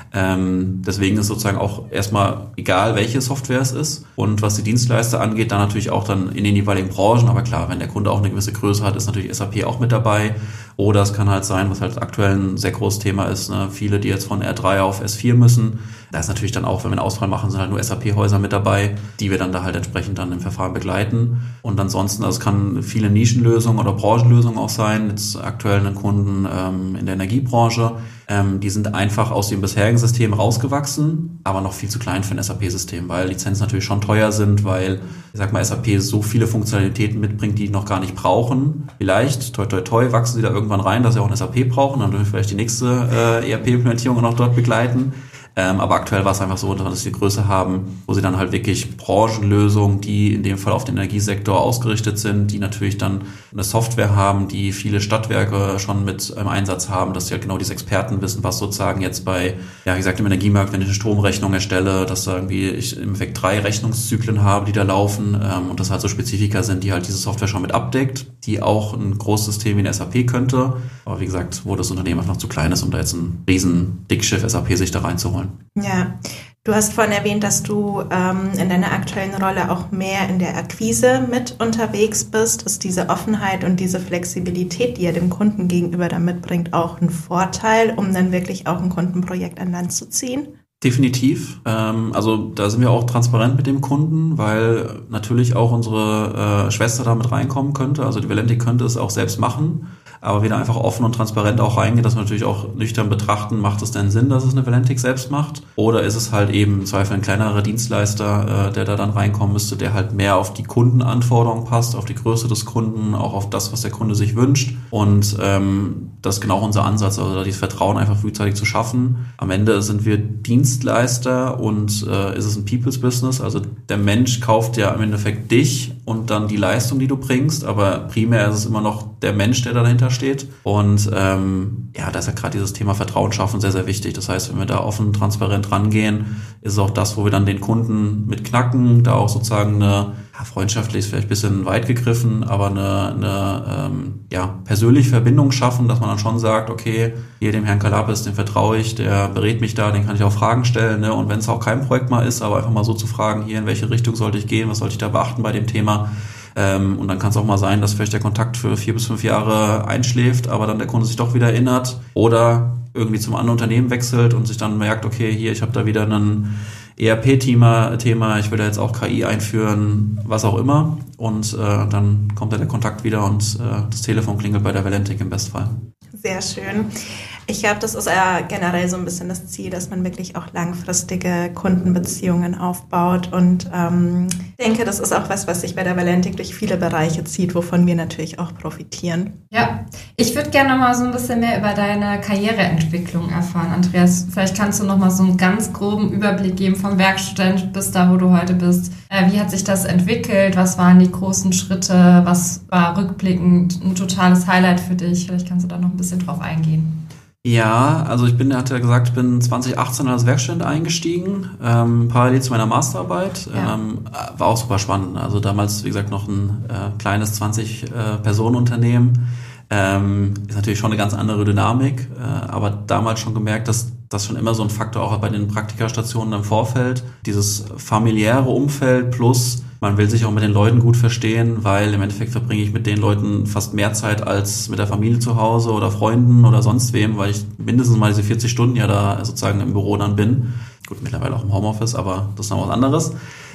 Ähm, deswegen ist sozusagen auch erstmal egal, welche Software es ist. Und was die Dienstleister angeht, dann natürlich auch dann in den jeweiligen Branchen. Aber klar, wenn der Kunde auch eine gewisse Größe hat, ist natürlich S A P auch mit dabei. Oder es kann halt sein, was halt aktuell ein sehr großes Thema ist, ne? Viele, die jetzt von R drei auf S vier müssen. Da ist natürlich dann auch, wenn wir eine Auswahl machen, sind halt nur S A P-Häuser mit dabei, die wir dann da halt entsprechend dann im Verfahren begleiten. Und ansonsten, also es kann viele Nischenlösungen oder Branchenlösungen auch sein. Jetzt aktuell einen Kunden ähm, in der Energiebranche. Ähm, die sind einfach aus dem bisherigen System rausgewachsen, aber noch viel zu klein für ein S A P-System, weil Lizenzen natürlich schon teuer sind, weil, ich sag mal, S A P so viele Funktionalitäten mitbringt, die noch gar nicht brauchen. Vielleicht, toi toi toi, wachsen sie da irgendwann rein, dass sie auch ein S A P brauchen, dann dürfen wir vielleicht die nächste äh, E R P-Implementierung noch dort begleiten. Ähm, aber aktuell war es einfach so, dass sie die Größe haben, wo sie dann halt wirklich Branchenlösungen, die in dem Fall auf den Energiesektor ausgerichtet sind, die natürlich dann eine Software haben, die viele Stadtwerke schon mit im Einsatz haben, dass sie halt genau diese Experten wissen, was sozusagen jetzt bei, ja, wie gesagt, im Energiemarkt, wenn ich eine Stromrechnung erstelle, dass da irgendwie ich im Endeffekt drei Rechnungszyklen habe, die da laufen, ähm, und das halt so Spezifika sind, die halt diese Software schon mit abdeckt, die auch ein großes System wie ein S A P könnte. Aber wie gesagt, wo das Unternehmen einfach noch zu klein ist, um da jetzt ein riesen Dickschiff S A P sich da reinzuholen. Ja, du hast vorhin erwähnt, dass du ähm, in deiner aktuellen Rolle auch mehr in der Akquise mit unterwegs bist. Ist diese Offenheit und diese Flexibilität, die ihr dem Kunden gegenüber da mitbringt, auch ein Vorteil, um dann wirklich auch ein Kundenprojekt an Land zu ziehen? Definitiv. Ähm, also da sind wir auch transparent mit dem Kunden, weil natürlich auch unsere äh, Schwester da mit reinkommen könnte. Also die Valentic könnte es auch selbst machen, aber wieder einfach offen und transparent auch reingehen, dass wir natürlich auch nüchtern betrachten, macht es denn Sinn, dass es eine Valentic selbst macht? Oder ist es halt eben im Zweifel ein kleinerer Dienstleister, äh, der da dann reinkommen müsste, der halt mehr auf die Kundenanforderungen passt, auf die Größe des Kunden, auch auf das, was der Kunde sich wünscht. Und ähm, das ist genau unser Ansatz, also dieses Vertrauen einfach frühzeitig zu schaffen. Am Ende sind wir Dienstleister und äh, ist es ein People's Business, also der Mensch kauft ja im Endeffekt dich und dann die Leistung, die du bringst, aber primär ist es immer noch der Mensch, der da dahinter steht. Und ähm, ja, da ist ja gerade dieses Thema Vertrauen schaffen sehr, sehr wichtig. Das heißt, wenn wir da offen, transparent rangehen, ist es auch das, wo wir dann den Kunden mit knacken, da auch sozusagen eine, ja, freundschaftlich ist vielleicht ein bisschen weit gegriffen, aber eine, eine ähm, ja, persönliche Verbindung schaffen, dass man dann schon sagt, okay, hier dem Herrn Kalapis, dem vertraue ich, der berät mich da, den kann ich auch Fragen stellen, ne? Und wenn es auch kein Projekt mal ist, aber einfach mal so zu fragen, hier in welche Richtung sollte ich gehen, was sollte ich da beachten bei dem Thema. Ähm, und dann kann es auch mal sein, dass vielleicht der Kontakt für vier bis fünf Jahre einschläft, aber dann der Kunde sich doch wieder erinnert oder irgendwie zum anderen Unternehmen wechselt und sich dann merkt, okay, hier, ich habe da wieder ein E R P-Thema, Thema, ich will da jetzt auch K I einführen, was auch immer. Und äh, dann kommt da der Kontakt wieder und äh, das Telefon klingelt bei der Valentic im Bestfall. Sehr schön. Ich glaube, das ist ja generell so ein bisschen das Ziel, dass man wirklich auch langfristige Kundenbeziehungen aufbaut. Und ähm, ich denke, das ist auch was, was sich bei der Valentic durch viele Bereiche zieht, wovon wir natürlich auch profitieren. Ja, ich würde gerne noch mal so ein bisschen mehr über deine Karriereentwicklung erfahren, Andreas. Vielleicht kannst du noch mal so einen ganz groben Überblick geben vom Werkstudent bis da, wo du heute bist. Äh, wie hat sich das entwickelt? Was waren die großen Schritte? Was war rückblickend ein totales Highlight für dich? Vielleicht kannst du da noch ein bisschen drauf eingehen. Ja, also ich bin, er hat ja gesagt, ich bin zwanzig achtzehn als Werkstudent eingestiegen, ähm, parallel zu meiner Masterarbeit. Ja. Ähm, war auch super spannend. Also damals, wie gesagt, noch ein äh, kleines zwanzig-Personen-Unternehmen. Ähm, ist natürlich schon eine ganz andere Dynamik, äh, aber damals schon gemerkt, dass das schon immer so ein Faktor auch bei den Praktikastationen im Vorfeld, dieses familiäre Umfeld plus man will sich auch mit den Leuten gut verstehen, weil im Endeffekt verbringe ich mit den Leuten fast mehr Zeit als mit der Familie zu Hause oder Freunden oder sonst wem, weil ich mindestens mal diese vierzig Stunden ja da sozusagen im Büro dann bin. Gut, mittlerweile auch im Homeoffice, aber das ist noch was anderes.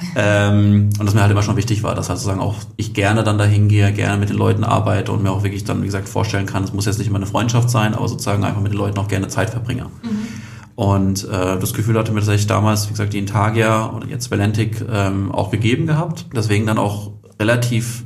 ähm, und das mir halt immer schon wichtig war, dass halt sozusagen auch ich gerne dann dahin gehe, gerne mit den Leuten arbeite und mir auch wirklich dann, wie gesagt, vorstellen kann, es muss jetzt nicht immer eine Freundschaft sein, aber sozusagen einfach mit den Leuten auch gerne Zeit verbringe. Mhm. Und äh, das Gefühl hatte mir tatsächlich damals, wie gesagt, die Intagia oder jetzt Valentic ähm, auch gegeben gehabt. Deswegen dann auch relativ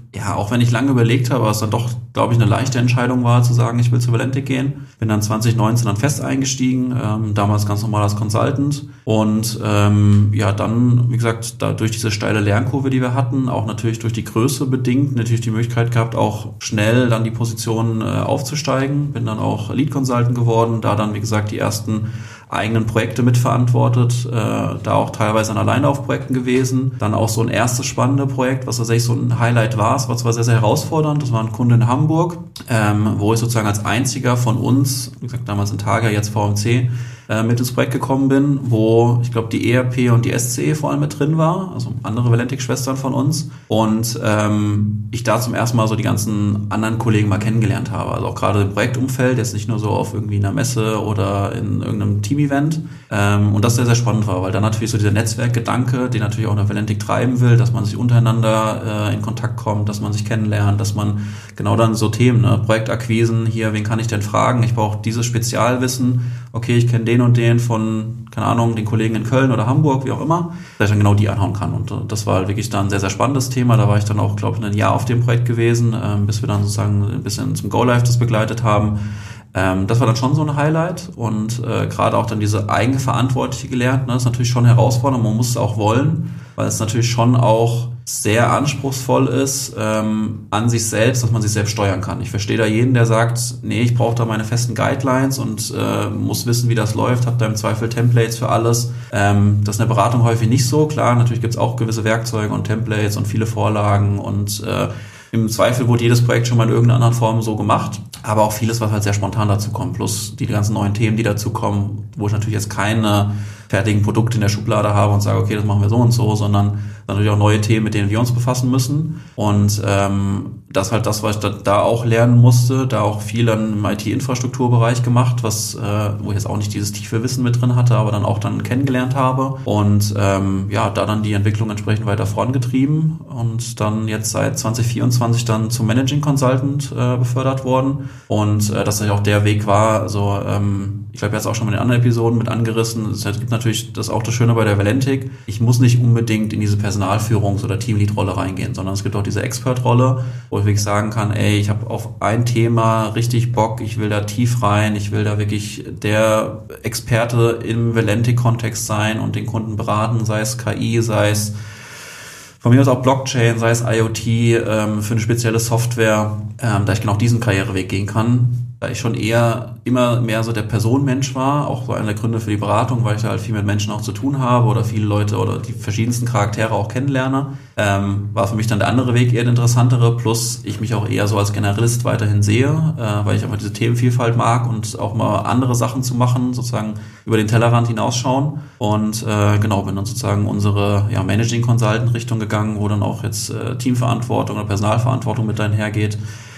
ja, auch wenn ich lange überlegt habe, was dann doch, glaube ich, eine leichte Entscheidung war, zu sagen, ich will zu Valentic gehen. Bin dann zwanzig neunzehn dann fest eingestiegen, ähm, damals ganz normal als Consultant. Und ähm, ja, dann, wie gesagt, da durch diese steile Lernkurve, die wir hatten, auch natürlich durch die Größe bedingt, natürlich die Möglichkeit gehabt, auch schnell dann die Position äh, aufzusteigen. Bin dann auch Lead Consultant geworden, da dann, wie gesagt, die ersten eigenen Projekte mitverantwortet, äh, da auch teilweise dann alleine auf Projekten gewesen. Dann auch so ein erstes spannendes Projekt, was tatsächlich so ein Highlight war. Es war zwar sehr, sehr herausfordernd, das war ein Kunde in Hamburg, ähm, wo ich sozusagen als einziger von uns, wie gesagt damals in Targa, jetzt V M C, äh, mit ins Projekt gekommen bin, wo ich glaube die E R P und die S C E vor allem mit drin war, also andere Valentic-Schwestern von uns. Und ähm, ich da zum ersten Mal so die ganzen anderen Kollegen mal kennengelernt habe. Also auch gerade im Projektumfeld, jetzt nicht nur so auf irgendwie einer Messe oder in irgendeinem Team-Event. Ähm, und das sehr, sehr spannend war, weil dann natürlich so dieser Netzwerkgedanke, den natürlich auch eine Valentic treiben will, dass man sich untereinander äh, in Kontakt kommt, dass man sich kennenlernt, dass man genau dann so Themen, ne, Projektakquisen, hier, wen kann ich denn fragen? Ich brauche dieses Spezialwissen. Okay, ich kenne den und den von, keine Ahnung, den Kollegen in Köln oder Hamburg, wie auch immer, dass ich dann genau die anhauen kann. Und das war halt wirklich dann ein sehr, sehr spannendes Thema. Da war ich dann auch, glaube ich, ein Jahr auf dem Projekt gewesen, ähm, bis wir dann sozusagen ein bisschen zum Go-Live das begleitet haben. Ähm, das war dann schon so ein Highlight und äh, gerade auch dann diese Eigenverantwortliche gelernt, ne, ist natürlich schon herausfordernd, man muss es auch wollen, weil es natürlich schon auch sehr anspruchsvoll ist ähm, an sich selbst, dass man sich selbst steuern kann. Ich verstehe da jeden, der sagt, nee, ich brauche da meine festen Guidelines und äh, muss wissen, wie das läuft, habe da im Zweifel Templates für alles. Ähm, das ist in der Beratung häufig nicht so. Klar, natürlich gibt es auch gewisse Werkzeuge und Templates und viele Vorlagen und äh, im Zweifel wurde jedes Projekt schon mal in irgendeiner anderen Form so gemacht, aber auch vieles, was halt sehr spontan dazu kommt, plus die ganzen neuen Themen, die dazu kommen, wo ich natürlich jetzt keine fertigen Produkte in der Schublade habe und sage, okay, das machen wir so und so, sondern natürlich auch neue Themen, mit denen wir uns befassen müssen. Und ähm, das halt das, was ich da, da auch lernen musste, da auch viel dann im I T-Infrastrukturbereich gemacht, was äh, wo ich jetzt auch nicht dieses tiefe Wissen mit drin hatte, aber dann auch dann kennengelernt habe. Und ähm, ja, da dann die Entwicklung entsprechend weiter vorangetrieben und dann jetzt seit zwanzig vierundzwanzig dann zum Managing Consultant äh, befördert worden. Und äh, dass das auch der Weg war, also ähm, ich glaube, jetzt auch schon mal in den anderen Episoden mit angerissen. Es gibt natürlich das auch das Schöne bei der Valentic. Ich muss nicht unbedingt in diese Personalführungs- oder Teamlead-Rolle reingehen, sondern es gibt auch diese Expert-Rolle, wo ich wirklich sagen kann, ey, ich habe auf ein Thema richtig Bock, ich will da tief rein, ich will da wirklich der Experte im Valentic-Kontext sein und den Kunden beraten, sei es K I, sei es von mir aus auch Blockchain, sei es IoT, ähm, für eine spezielle Software, ähm, da ich genau diesen Karriereweg gehen kann. Da ich schon eher immer mehr so der Personenmensch war, auch so einer der Gründe für die Beratung, weil ich da halt viel mit Menschen auch zu tun habe oder viele Leute oder die verschiedensten Charaktere auch kennenlerne, ähm, war für mich dann der andere Weg eher der interessantere, plus ich mich auch eher so als Generalist weiterhin sehe, äh, weil ich einfach diese Themenvielfalt mag und auch mal andere Sachen zu machen, sozusagen über den Tellerrand hinausschauen und äh, genau, bin dann sozusagen unsere ja, Managing Consultant Richtung gegangen, wo dann auch jetzt äh, Teamverantwortung oder Personalverantwortung mit einhergeht.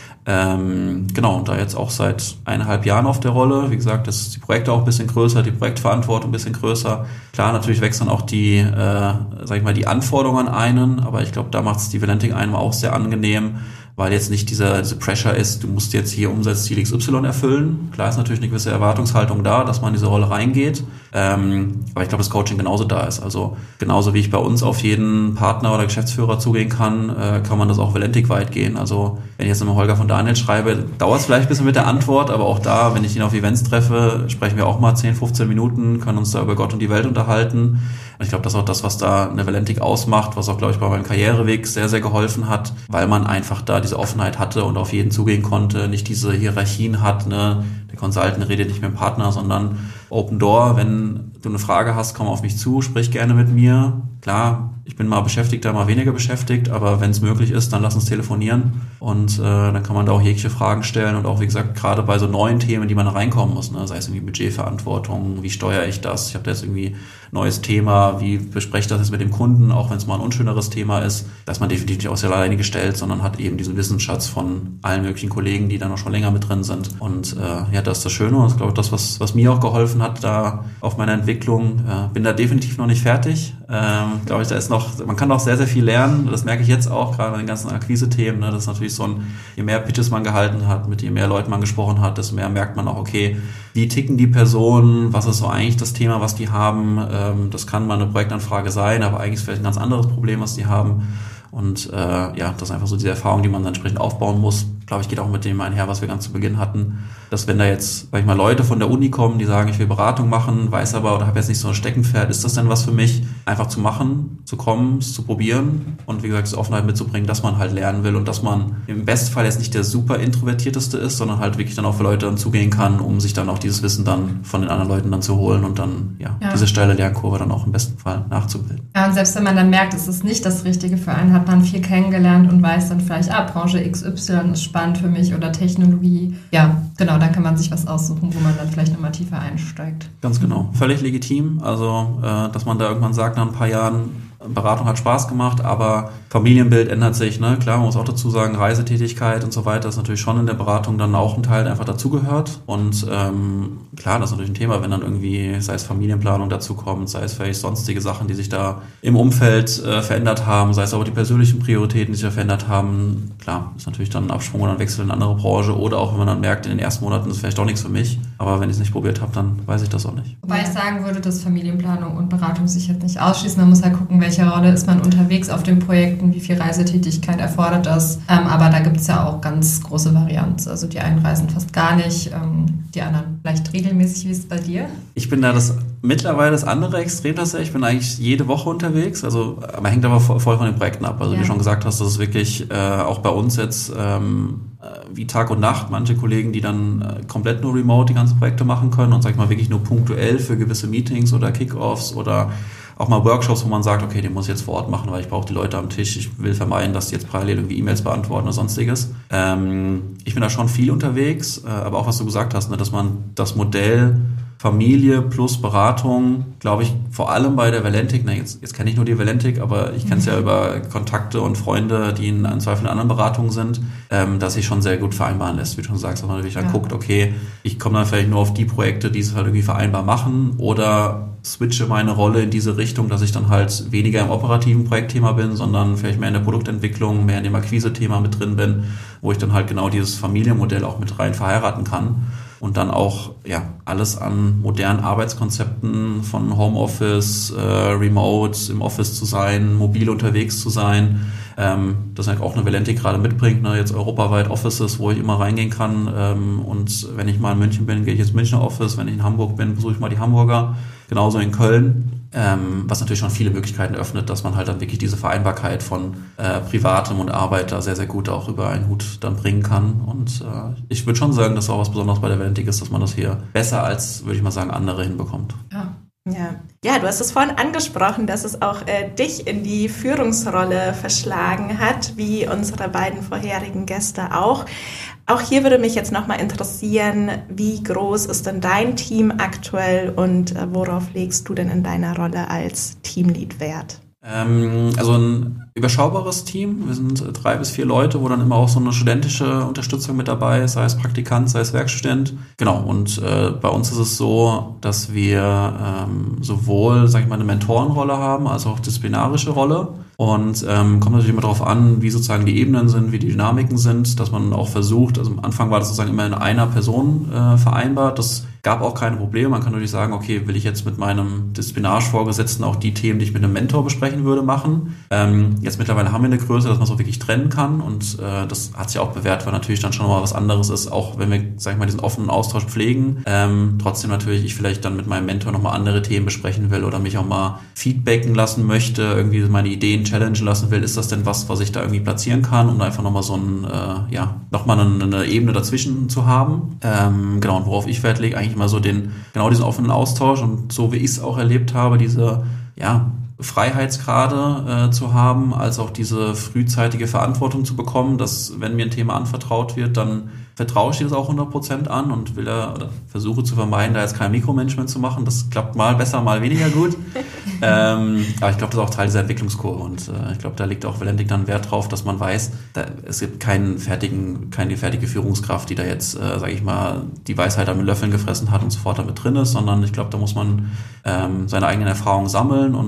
Ähm, genau, und da jetzt auch seit eineinhalb Jahren auf der Rolle. Wie gesagt, das ist die Projekte auch ein bisschen größer, die Projektverantwortung ein bisschen größer. Klar, natürlich wächst dann auch die, äh, sag ich mal, die Anforderungen an einen, aber ich glaube, da macht es die Valentic einem auch sehr angenehm, weil jetzt nicht dieser diese Pressure ist, du musst jetzt hier Umsatzziel X Y erfüllen. Klar ist natürlich eine gewisse Erwartungshaltung da, dass man in diese Rolle reingeht. Ähm, aber ich glaube, das Coaching genauso da ist. Also genauso wie ich bei uns auf jeden Partner oder Geschäftsführer zugehen kann, äh, kann man das auch Valentic-weit gehen. Also wenn ich jetzt mit Holger von Daniel schreibe, dauert es vielleicht ein bisschen mit der Antwort, aber auch da, wenn ich ihn auf Events treffe, sprechen wir auch mal zehn, fünfzehn Minuten, können uns da über Gott und die Welt unterhalten. Ich glaube, das ist auch das, was da eine Valentic ausmacht, was auch, glaube ich, bei meinem Karriereweg sehr, sehr geholfen hat, weil man einfach da diese Offenheit hatte und auf jeden zugehen konnte, nicht diese Hierarchien hat, ne? Der Consultant redet nicht mit dem Partner, sondern Open Door, wenn du eine Frage hast, komm auf mich zu, sprich gerne mit mir. Klar, ich bin mal beschäftigt, mal weniger beschäftigt, aber wenn es möglich ist, dann lass uns telefonieren und äh, dann kann man da auch jegliche Fragen stellen und auch, wie gesagt, gerade bei so neuen Themen, die man da reinkommen muss, ne? Sei es irgendwie Budgetverantwortung, wie steuere ich das? Ich habe da jetzt irgendwie neues Thema, wie bespreche ich das jetzt mit dem Kunden, auch wenn es mal ein unschöneres Thema ist, da ist man definitiv nicht aus der alleine gestellt, sondern hat eben diesen Wissensschatz von allen möglichen Kollegen, die da noch schon länger mit drin sind. Und äh, ja, das ist das Schöne und das ist, glaube ich, das, was, was mir auch geholfen hat, da auf meiner Entwicklung. Äh, bin da definitiv noch nicht fertig. Ähm, glaube ich, da ist noch, man kann noch sehr, sehr viel lernen. Das merke ich jetzt auch, gerade in den ganzen Akquise-Themen. Ne? Das ist natürlich so ein, je mehr Pitches man gehalten hat, mit je mehr Leuten man gesprochen hat, desto mehr merkt man auch, okay, wie ticken die Personen, was ist so eigentlich das Thema, was die haben. Ähm, das kann mal eine Projektanfrage sein, aber eigentlich ist vielleicht ein ganz anderes Problem, was die haben. Und äh, ja, das ist einfach so diese Erfahrung, die man dann entsprechend aufbauen muss. Glaube ich, geht auch mit dem einher, was wir ganz zu Beginn hatten, dass wenn da jetzt, sag ich mal, Leute von der Uni kommen, die sagen, ich will Beratung machen, weiß aber oder habe jetzt nicht so ein Steckenpferd, ist das denn was für mich, einfach zu machen, zu kommen, es zu probieren und wie gesagt, die Offenheit mitzubringen, dass man halt lernen will und dass man im Bestfall jetzt nicht der super Introvertierteste ist, sondern halt wirklich dann auch für Leute dann zugehen kann, um sich dann auch dieses Wissen dann von den anderen Leuten dann zu holen und dann ja, ja. diese steile Lernkurve dann auch im besten Fall nachzubilden. Ja, und selbst wenn man dann merkt, es ist nicht das Richtige für einen, hat man viel kennengelernt und weiß dann vielleicht, ah, Branche X Y ist spannend für mich oder Technologie. Ja, genau, dann kann man sich was aussuchen, wo man dann vielleicht nochmal tiefer einsteigt. Ganz genau. Völlig legitim. Also, äh, dass man da irgendwann sagt, nach ein paar Jahren, Beratung hat Spaß gemacht, aber Familienbild ändert sich, ne? Klar, man muss auch dazu sagen, Reisetätigkeit und so weiter ist natürlich schon in der Beratung dann auch ein Teil, der einfach dazugehört. Und ähm, klar, das ist natürlich ein Thema, wenn dann irgendwie, sei es Familienplanung dazu kommt, sei es vielleicht sonstige Sachen, die sich da im Umfeld äh, verändert haben, sei es aber die persönlichen Prioritäten, die sich da verändert haben. Klar, ist natürlich dann ein Absprung oder ein Wechsel in eine andere Branche oder auch wenn man dann merkt, in den ersten Monaten ist vielleicht doch nichts für mich. Aber wenn ich es nicht probiert habe, dann weiß ich das auch nicht. Wobei ich sagen würde, dass Familienplanung und Beratung sich jetzt nicht ausschließen. Man muss halt gucken, welche welcher Rolle ist man unterwegs auf den Projekten, wie viel Reisetätigkeit erfordert das. Ähm, aber da gibt es ja auch ganz große Varianten. Also die einen reisen fast gar nicht, ähm, die anderen vielleicht regelmäßig. Wie ist es bei dir? Ich bin da das mittlerweile das andere Extrem tatsächlich. Ich bin eigentlich jede Woche unterwegs. Also man hängt aber voll von den Projekten ab. Also ja. Wie du schon gesagt hast, das ist wirklich äh, auch bei uns jetzt ähm, wie Tag und Nacht. Manche Kollegen, die dann äh, komplett nur remote die ganzen Projekte machen können und sag ich mal wirklich nur punktuell für gewisse Meetings oder Kickoffs oder auch mal Workshops, wo man sagt, okay, den muss ich jetzt vor Ort machen, weil ich brauche die Leute am Tisch. Ich will vermeiden, dass die jetzt parallel irgendwie E-Mails beantworten oder sonstiges. Ähm, ich bin da schon viel unterwegs, äh, aber auch was du gesagt hast, ne, dass man das Modell Familie plus Beratung, glaube ich, vor allem bei der Valentic, na jetzt, jetzt kenne ich nur die Valentic, aber ich kenne es ja über Kontakte und Freunde, die in, in Zweifel in anderen Beratungen sind, ähm, dass sich schon sehr gut vereinbaren lässt, wie du schon sagst, dass man natürlich dann ja. guckt, okay, ich komme dann vielleicht nur auf die Projekte, die es halt irgendwie vereinbar machen oder switche meine Rolle in diese Richtung, dass ich dann halt weniger im operativen Projektthema bin, sondern vielleicht mehr in der Produktentwicklung, mehr in dem Akquise-Thema mit drin bin, wo ich dann halt genau dieses Familienmodell auch mit rein verheiraten kann. Und dann auch ja alles an modernen Arbeitskonzepten von Homeoffice, äh, Remote, im Office zu sein, mobil unterwegs zu sein. Ähm, das ist auch eine Valentic gerade mitbringt, ne? Jetzt europaweit Offices, wo ich immer reingehen kann. Ähm, und wenn ich mal in München bin, gehe ich ins Münchner Office. Wenn ich in Hamburg bin, besuche ich mal die Hamburger. Genauso in Köln. Ähm, was natürlich schon viele Möglichkeiten öffnet, dass man halt dann wirklich diese Vereinbarkeit von äh, Privatem und Arbeit da sehr, sehr gut auch über einen Hut dann bringen kann. Und äh, ich würde schon sagen, dass auch was Besonderes bei der Valentic ist, dass man das hier besser als, würde ich mal sagen, andere hinbekommt. Ja. Ja. ja, du hast es vorhin angesprochen, dass es auch äh, dich in die Führungsrolle verschlagen hat, wie unsere beiden vorherigen Gäste auch. Auch hier würde mich jetzt nochmal interessieren, wie groß ist denn dein Team aktuell und äh, worauf legst du denn in deiner Rolle als Teamlead Wert? Ähm, also ein überschaubares Team. Wir sind drei bis vier Leute, wo dann immer auch so eine studentische Unterstützung mit dabei ist, sei es Praktikant, sei es Werkstudent. Genau, und äh, bei uns ist es so, dass wir ähm, sowohl, sag ich mal, eine Mentorenrolle haben, als auch disziplinarische Rolle. Und ähm, kommt natürlich immer darauf an, wie sozusagen die Ebenen sind, wie die Dynamiken sind, dass man auch versucht, also am Anfang war das sozusagen immer in einer Person äh, vereinbart. Das gab auch keine Probleme. Man kann natürlich sagen, okay, will ich jetzt mit meinem Disziplinarvorgesetzten auch die Themen, die ich mit einem Mentor besprechen würde, machen. Ähm, jetzt mittlerweile haben wir eine Größe, dass man es auch wirklich trennen kann und äh, das hat sich auch bewährt, weil natürlich dann schon mal was anderes ist, auch wenn wir, sag ich mal, diesen offenen Austausch pflegen. Ähm, trotzdem natürlich ich vielleicht dann mit meinem Mentor nochmal andere Themen besprechen will oder mich auch mal feedbacken lassen möchte, irgendwie meine Ideen challengen lassen will. Ist das denn was, was ich da irgendwie platzieren kann, um einfach nochmal so ein, äh, ja, nochmal eine, eine Ebene dazwischen zu haben. Ähm, genau, und worauf ich Wert lege, eigentlich immer so den, genau diesen offenen Austausch und so wie ich es auch erlebt habe, diese, ja, Freiheitsgrade äh, zu haben, als auch diese frühzeitige Verantwortung zu bekommen, dass wenn mir ein Thema anvertraut wird, dann vertraue ich das auch hundert Prozent an und will da, oder versuche zu vermeiden, da jetzt kein Mikromanagement zu machen. Das klappt mal besser, mal weniger gut. ähm, aber ich glaube, das ist auch Teil dieser Entwicklungskurve und äh, ich glaube, da liegt auch Valentic dann Wert drauf, dass man weiß, da, es gibt keinen fertigen, keine fertige Führungskraft, die da jetzt, äh, sage ich mal, die Weisheit mit Löffeln gefressen hat und sofort damit drin ist, sondern ich glaube, da muss man ähm, seine eigenen Erfahrungen sammeln und äh, das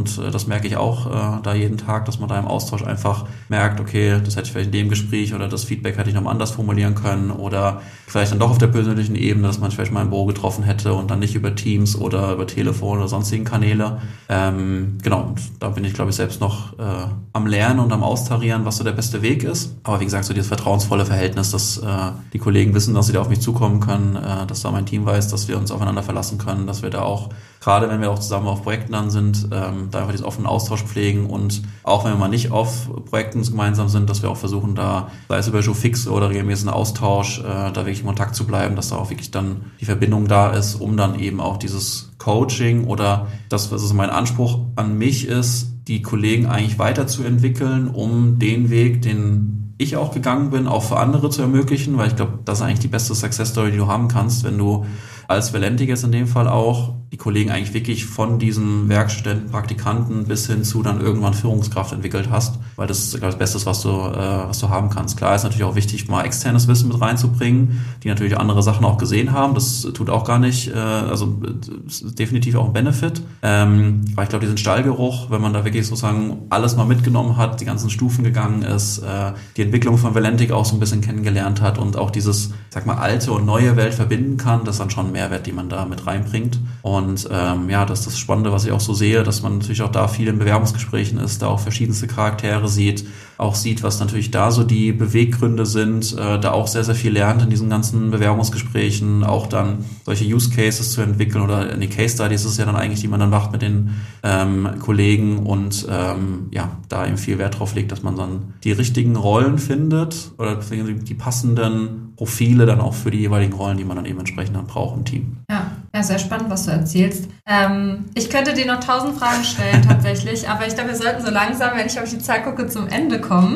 das merke ich auch äh, da jeden Tag, dass man da im Austausch einfach merkt, okay, das hätte ich vielleicht in dem Gespräch oder das Feedback hätte ich nochmal anders formulieren können oder vielleicht dann doch auf der persönlichen Ebene, dass man vielleicht mal im Büro getroffen hätte und dann nicht über Teams oder über Telefon oder sonstigen Kanäle. Ähm, genau, und da bin ich, glaube ich, selbst noch äh, am Lernen und am Austarieren, was so der beste Weg ist. Aber wie gesagt, so dieses vertrauensvolle Verhältnis, dass äh, die Kollegen wissen, dass sie da auf mich zukommen können, äh, dass da mein Team weiß, dass wir uns aufeinander verlassen können, dass wir da auch, gerade wenn wir auch zusammen auf Projekten dann sind, ähm, da einfach diesen offenen Austausch pflegen und auch wenn wir mal nicht auf Projekten gemeinsam sind, dass wir auch versuchen, da, sei es über Showfix oder regelmäßigen Austausch, äh, da wirklich in Kontakt zu bleiben, dass da auch wirklich dann die Verbindung da ist, um dann eben auch dieses Coaching oder das, was also mein Anspruch an mich ist, die Kollegen eigentlich weiterzuentwickeln, um den Weg, den ich auch gegangen bin, auch für andere zu ermöglichen, weil ich glaube, das ist eigentlich die beste Success Story, die du haben kannst, wenn du als Valentic jetzt in dem Fall auch die Kollegen eigentlich wirklich von diesen Werkstudenten, Praktikanten bis hin zu dann irgendwann Führungskraft entwickelt hast, weil das ist das Beste, was du, äh, was du haben kannst. Klar ist natürlich auch wichtig, mal externes Wissen mit reinzubringen, die natürlich andere Sachen auch gesehen haben. Das tut auch gar nicht, äh, also ist definitiv auch ein Benefit. Ähm, aber ich glaube, diesen Stallgeruch, wenn man da wirklich sozusagen alles mal mitgenommen hat, die ganzen Stufen gegangen ist, äh, die Entwicklung von Valentic auch so ein bisschen kennengelernt hat und auch dieses, ich sag mal, alte und neue Welt verbinden kann, das ist dann schon ein Mehrwert, den man da mit reinbringt. Und ähm, ja, das ist das Spannende, was ich auch so sehe, dass man natürlich auch da viel in Bewerbungsgesprächen ist, da auch verschiedenste Charaktere sieht, auch sieht, was natürlich da so die Beweggründe sind, äh, da auch sehr, sehr viel lernt in diesen ganzen Bewerbungsgesprächen, auch dann solche Use Cases zu entwickeln oder in die Case Studies ist es ja dann eigentlich, die man dann macht mit den ähm, Kollegen und ähm, ja, da eben viel Wert drauf legt, dass man dann die richtigen Rollen findet oder die passenden Profile dann auch für die jeweiligen Rollen, die man dann eben entsprechend dann braucht im Team. Ja, ja, sehr spannend, was du erzählst. Ähm, ich könnte dir noch tausend Fragen stellen tatsächlich, aber ich glaube, wir sollten so langsam, wenn ich auf die Zeit gucke, zum Ende kommen.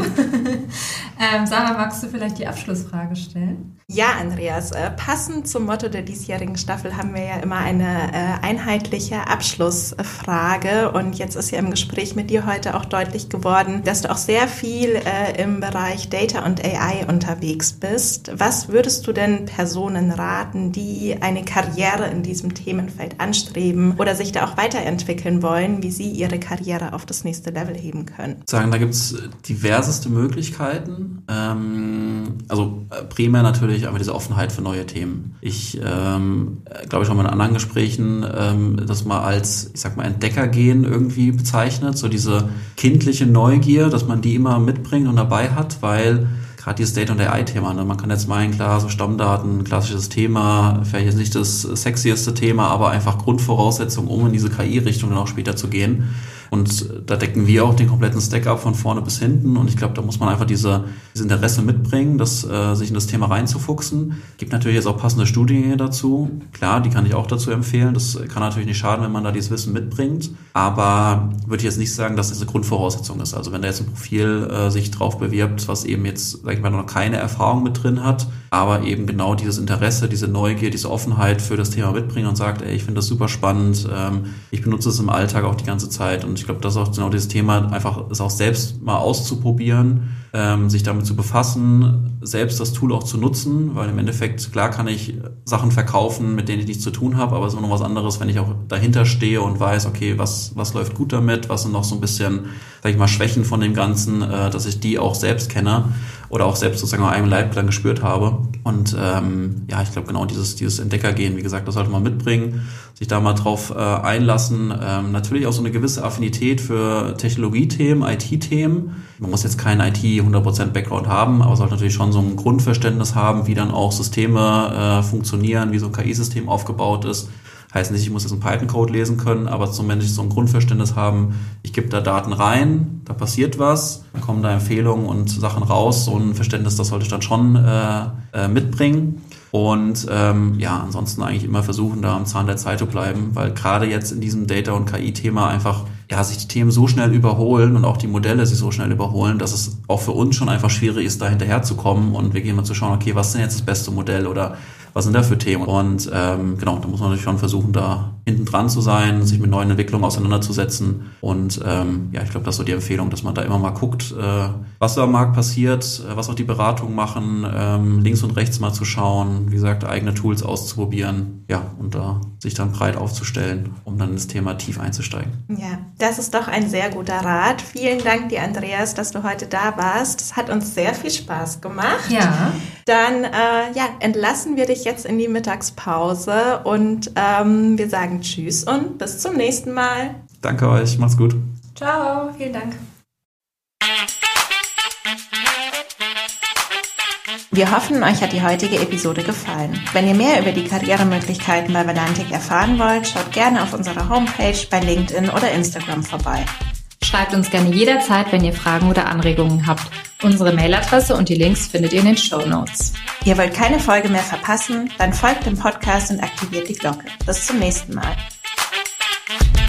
ähm, Sarah, magst du vielleicht die Abschlussfrage stellen? Ja, Andreas, äh, passend zum Motto der diesjährigen Staffel haben wir ja immer eine äh, einheitliche Abschlussfrage und jetzt ist ja im Gespräch mit dir heute auch deutlich geworden, dass du auch sehr viel äh, im Bereich Data und A I unterwegs bist. Was würdest du denn Personen raten, die eine Karriere in diesem Themenfeld anstreben oder sich da auch weiterentwickeln wollen, wie sie ihre Karriere auf das nächste Level heben können? Sagen, da gibt es diverseste Möglichkeiten. Ähm, also äh, primär natürlich einfach diese Offenheit für neue Themen. Ich ähm, glaube, ich habe in anderen Gesprächen ähm, das mal als, ich sag mal, Entdeckergehen irgendwie bezeichnet, so diese kindliche Neugier, dass man die immer mitbringt und dabei hat, weil gerade dieses Data- und A I-Thema, ne? Man kann jetzt meinen, klar, so Stammdaten, klassisches Thema, vielleicht jetzt nicht das sexieste Thema, aber einfach Grundvoraussetzung, um in diese K I-Richtung dann auch später zu gehen. Und da decken wir auch den kompletten Stack ab von vorne bis hinten. Und ich glaube, da muss man einfach diese, diese Interesse mitbringen, das, äh, sich in das Thema reinzufuchsen. Gibt natürlich jetzt auch passende Studien dazu. Klar, die kann ich auch dazu empfehlen. Das kann natürlich nicht schaden, wenn man da dieses Wissen mitbringt. Aber würde ich jetzt nicht sagen, dass das eine Grundvoraussetzung ist. Also wenn da jetzt ein Profil äh, sich drauf bewirbt, was eben jetzt, sag ich mal, noch keine Erfahrung mit drin hat, aber eben genau dieses Interesse, diese Neugier, diese Offenheit für das Thema mitbringt und sagt, ey, ich finde das super spannend, ähm, ich benutze es im Alltag auch die ganze Zeit. Und ich glaube, das ist auch genau dieses Thema, einfach es auch selbst mal auszuprobieren, ähm, sich damit zu befassen, selbst das Tool auch zu nutzen, weil im Endeffekt, klar kann ich Sachen verkaufen, mit denen ich nichts zu tun habe, aber es ist immer noch was anderes, wenn ich auch dahinter stehe und weiß, okay, was was läuft gut damit, was sind noch so ein bisschen, sag ich mal, Schwächen von dem Ganzen, äh, dass ich die auch selbst kenne oder auch selbst sozusagen auf einem Leib dann gespürt habe. Und ähm, ja, ich glaube genau dieses dieses Entdeckergehen, wie gesagt, das sollte man mitbringen, sich da mal drauf äh, einlassen. Ähm, natürlich auch so eine gewisse Affinität für Technologiethemen, I T-Themen. Man muss jetzt keinen I T hundert Prozent Background haben, aber sollte natürlich schon so ein Grundverständnis haben, wie dann auch Systeme äh, funktionieren, wie so ein K I-System aufgebaut ist. Heißt nicht, ich muss jetzt einen Python-Code lesen können, aber zumindest so ein Grundverständnis haben, ich gebe da Daten rein, da passiert was, dann kommen da Empfehlungen und Sachen raus. So ein Verständnis, das sollte ich dann schon äh, äh, mitbringen. Und ähm, ja, ansonsten eigentlich immer versuchen, da am Zahn der Zeit zu bleiben, weil gerade jetzt in diesem Data- und K I-Thema einfach ja sich die Themen so schnell überholen und auch die Modelle sich so schnell überholen, dass es auch für uns schon einfach schwierig ist, da hinterher zu kommen und wirklich immer zu schauen, okay, was ist denn jetzt das beste Modell oder was sind da für Themen? Und ähm, genau, da muss man natürlich schon versuchen, da hinten dran zu sein, sich mit neuen Entwicklungen auseinanderzusetzen. Und ähm, ja, ich glaube, das ist so die Empfehlung, dass man da immer mal guckt, äh, was da am Markt passiert, äh, was auch die Beratungen machen, ähm, links und rechts mal zu schauen, wie gesagt, eigene Tools auszuprobieren, ja, und da sich dann breit aufzustellen, um dann ins Thema tief einzusteigen. Ja, das ist doch ein sehr guter Rat. Vielen Dank dir, Andreas, dass du heute da warst. Es hat uns sehr viel Spaß gemacht. Ja. Dann äh, ja, entlassen wir dich jetzt in die Mittagspause und ähm, wir sagen Tschüss und bis zum nächsten Mal. Danke euch, macht's gut. Ciao, vielen Dank. Wir hoffen, euch hat die heutige Episode gefallen. Wenn ihr mehr über die Karrieremöglichkeiten bei Valantic erfahren wollt, schaut gerne auf unserer Homepage, bei LinkedIn oder Instagram vorbei. Schreibt uns gerne jederzeit, wenn ihr Fragen oder Anregungen habt. Unsere Mailadresse und die Links findet ihr in den Shownotes. Ihr wollt keine Folge mehr verpassen? Dann folgt dem Podcast und aktiviert die Glocke. Bis zum nächsten Mal.